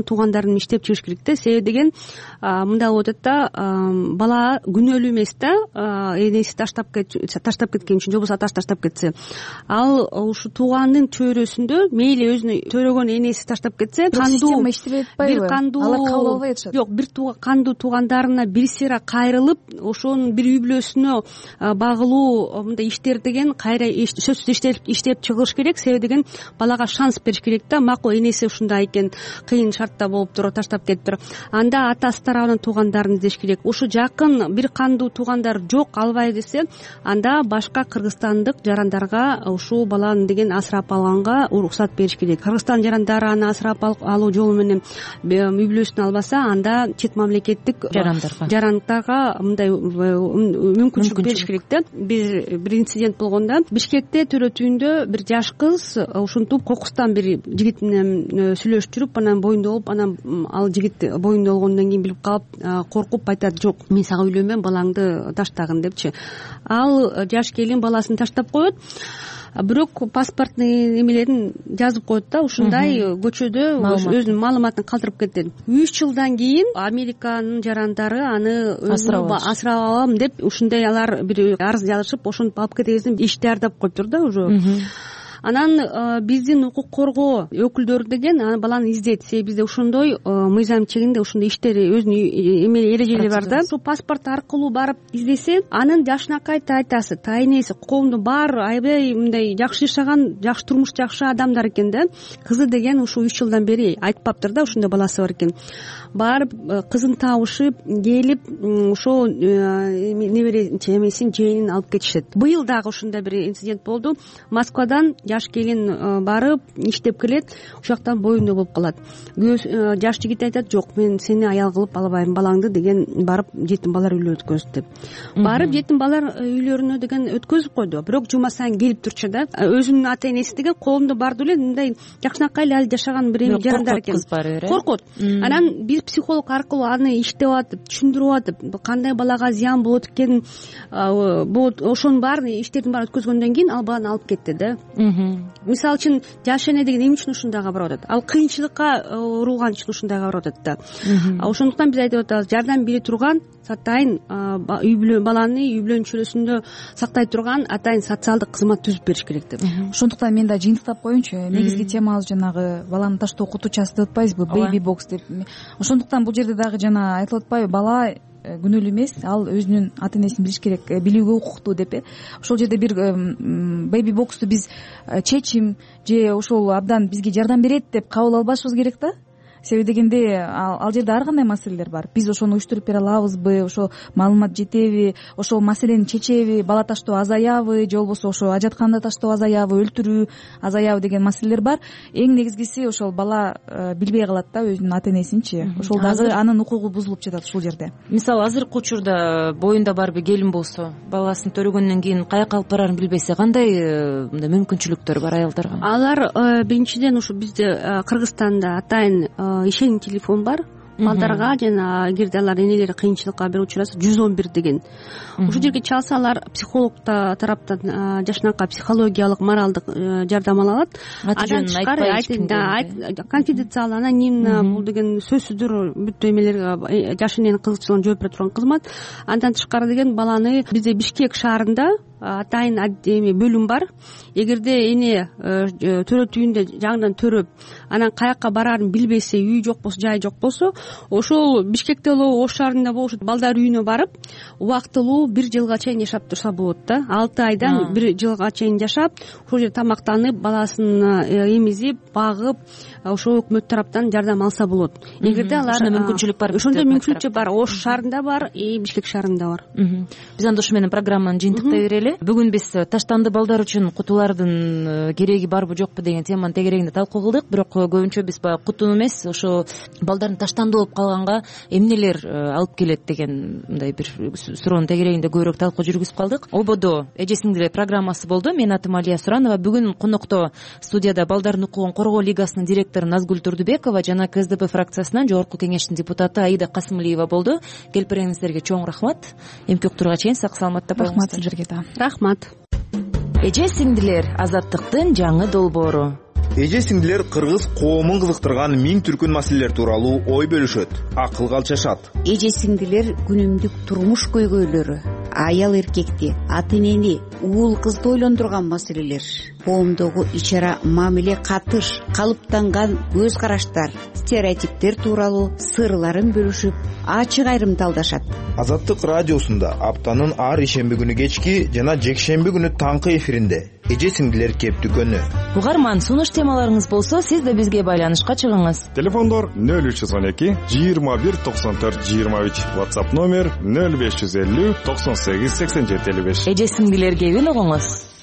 туугандарын иштеп чыгыш керек да. Себеби деген мындай болуп атат да, бала күнөөлүү эмес да, энеси таштап таштап кеткен үчүн же болбосо атасы таштап кетсе, ал ушу туугандын чөйрөсүндө мейли өзүнө төрөгөн энеси таштап кетсе, кандуу иштебей атпайбы? Бир кандуу алар кабыл албай атышат. Жок, бир кандуу туугандарына бир сыйра кайрылып, ошонун бир үй бүлөсүнө багылуу мындай иштер деген кайра сөзсүз иштеп иштеп чыгыш керек. Себеби деген балага шанс бериш керек да. Макул энеси ушундай экен, кыйын шартта болуптур, таштап кетиптир. Анда атасы тарабынан туугандарын издеш керек. Ушу жакын бир кандуу туугандар жок, албай десе, анда башка кыргызстандык жарандарга ушул баланы деген асырап алганга уруксат бериш керек. Кыргызстан жарандары аны асырап алуу жолу менен үй бүлөсүнө албаса, анда чет мамлекеттик жарандарга жарандарга мындай мүмкүнчүлүк бериш керек да. Бир бир инцидент болгондо Бишкекте төрө түйүндө бир жаш кыз ушинтип кокустан бир жигит менен сүйлөшүп жүрүп, анан боюнда болуп, анан ал жигит боюнда болгондон кийин билип калып, коркуп айтат, жок, мен сага үйлөнбөйм, балаңды таштагын депчи. Ал жаш келин баласын таштап коет. Бирок паспортный эмелерин жазып коет да, ушундай көчөдө өзүнүн маалыматын калтырып кетет. үч жылдан кийин Американын жарандары аны асырап алам деп ушундай алар бир арыз жазышып, ошентип алып кеткесин ишти ардап коюптур да уже. Анан биздин укук коргоо өкүлдөрү деген аны баланы издейт. Себеби бизде ошондой мыйзам чегинде ошондой иштери өзүнүн эме эрежелери бар да. Ошол паспорт аркылуу барып издесе, анын жашынакай тайтасы, тайнеси, коомдо баары аябай мындай жакшы жашаган, жакшы турмуш жакшы адамдар экен да. Кызы деген ушу үч жылдан бери айтпаптыр да, ушундай баласы бар экен. Барып кызын табышып, келип, ошо неберечи эмесин жээнин алып кетишет. Быйыл дагы ушундай бир инцидент болду. Москвадан жаш келин барып иштеп келет, ушактан боюнда болуп калат. Жаш жигит айтат, жок, мен сени аял кылып албайм, балаңды деген барып жетим балар үйлөрүнө өткөз деп. Барып жетим балар үйлөрүнө деген өткөзүп койду. Бирок жума сайын келип турчу да. Өзүнүн ата энеси деген колунда барды эле, мындай жакшынакай эле жашаган бир жарандар экен. Коркот. Анан биз психолог аркылуу аны иштеп атып, түшүндүрүп атып, кандай балага зыян болот экенин, ошонун баарын иштердин баарын өткөзгөндөн кийин ал баланы алып кетти да. Мисалы үчүн жаш эне деген эмне үчүн ушундайга барып атат? Ал кыйынчылыкка урулган үчүн ушундайга барып атат да. Ошондуктан биз айтып атабыз, жардам бере турган атайын үй бүлө баланы үй бүлөнүн чөйрөсүндө сактай турган атайын социалдык кызмат түзүп бериш керек деп. Ошондуктан мен да жыйынтыктап коеюнчу. Негизги темабыз жанагы баланы таштоо окутуучасы деп атпайбызбы, бейби бокс деп. Ошондуктан бул жерде дагы жана айтылып атпайбы, бала күнөөлүү эмес, ал өзүнүн ата энесин билиш керек, билүүгө укуктуу деп э. Ошол жерде бир бейби боксту биз чечим же ошол абдан бизге жардам берет деп кабыл албашыбыз керек да. Себеби дегенде ал жерде ар кандай маселелер бар. Биз ошону уюштуруп бере алабызбы, ошол маалымат жетеби, ошол маселени чечеби, бала таштоо азаябы же болбосо ошо ажатканда таштоо азаябы, өлтүрүү азаябы деген маселелер бар. Эң негизгиси ошол бала билбей калат да өзүнүн ата энесинчи. Ошол дагы анын укугу бузулуп жатат ушул жерде. Мисалы азыркы учурда боюнда барбы келин болсо, баласын төрөгөндөн кийин каяка алып барарын билбесе, кандай мындай мүмкүнчүлүктөр бар аялдарга? Алар биринчиден ушу бизде Кыргызстанда атайын ишеним телефон бар балдарга, жана эгерде алар энелери кыйынчылыкка бир учураса жүз он бир деген. Ушул жерге чалса, алар психолог тараптан жашынакай психологиялык, моралдык жардам ала алат. Андан тышкары конфиденциалдуу, анонимно, бул деген сөзсүздөр бүт эмелерге жаш эненин кызыкчылыгын жооп бере турган кызмат. Андан тышкары деген баланы бизде Бишкек шаарында атайын эми бөлүм бар. Эгерде эне төрө түйүндө жаңыдан төрөп, анан каяка барарын билбесе, үй жок болсо, жай жок болсо, ошол Бишкекте болобу, Ош шаарында болобу, балдар үйүнө барып, убактылуу бир жылга чейин жашап турса болот да. алты айдан бир жылга чейин жашап, ошол жерде тамактанып, баласын эмизип, багып, ошол өкмөт тараптан жардам алса болот. Эгерде алар ошондой мүмкүнчүлүк бар. Ошондой мүмкүнчүлүк бар. Ош шаарында бар и Бишкек шаарында бар. Биз анда ушу менен программаны жыйынтыктай берели. Бүгүн биз таштанды балдар үчүн кутулардын кереги барбы жокпу деген теманын тегерегинде талкуу кылдык. Бирок көбүнчө биз баягы кутуу эмес, ошо балдардын таштанды болуп калганга эмнелер алып келет деген мындай бир суроонун тегерегинде көбүрөөк талкуу жүргүзүп калдык. Ободо эже сиңдилер программасы болду. Мен атым Алия Суранова. Бүгүн конокто студияда балдардын укугун коргоо лигасынын директору Назгүл Турдубекова жана КСДП фракциясынан жогорку кеңештин депутаты Аида Касымалиева болду. Келипериңиздерге чоң рахмат. Эмки уктурууга чейин сак саламатта болуңуздар. Рахмат сиздерге да. Рахмат. Эже сиңдилер, азаттыктын жаңы долбоору. Эже сиңдилер кыргыз коомун кызыктырган миң түркүн маселелер тууралуу ой бөлүшөт, акылга алчашат. Эже сиңдилер күнүмдүк турмуш көйгөйлөрү, аял эркекти, ата энени, уул кызды ойлондурган маселелер, коомдогу ич ара мамиле катыш, калыптанган көз караштар, стереотиптер тууралуу сырларын бөлүшүп, ачык айрымдалдашат. Азаттык радиосунда аптанын ар ишемби күнү кечки жана жекшемби күнү таңкы эфиринде эже сиңдилер кеп дүкөнү. Угарман, сунуш темаларыңыз болсо, сиз да бизге байланышка чыгыңыз. Телефондор нөл үч жүз он эки жыйырма бир токсон төрт жыйырма үч, WhatsApp номер нөл беш жүз элүү токсон сегиз сексен жети элүү беш. Эже сиңдилерге үн угуңуз.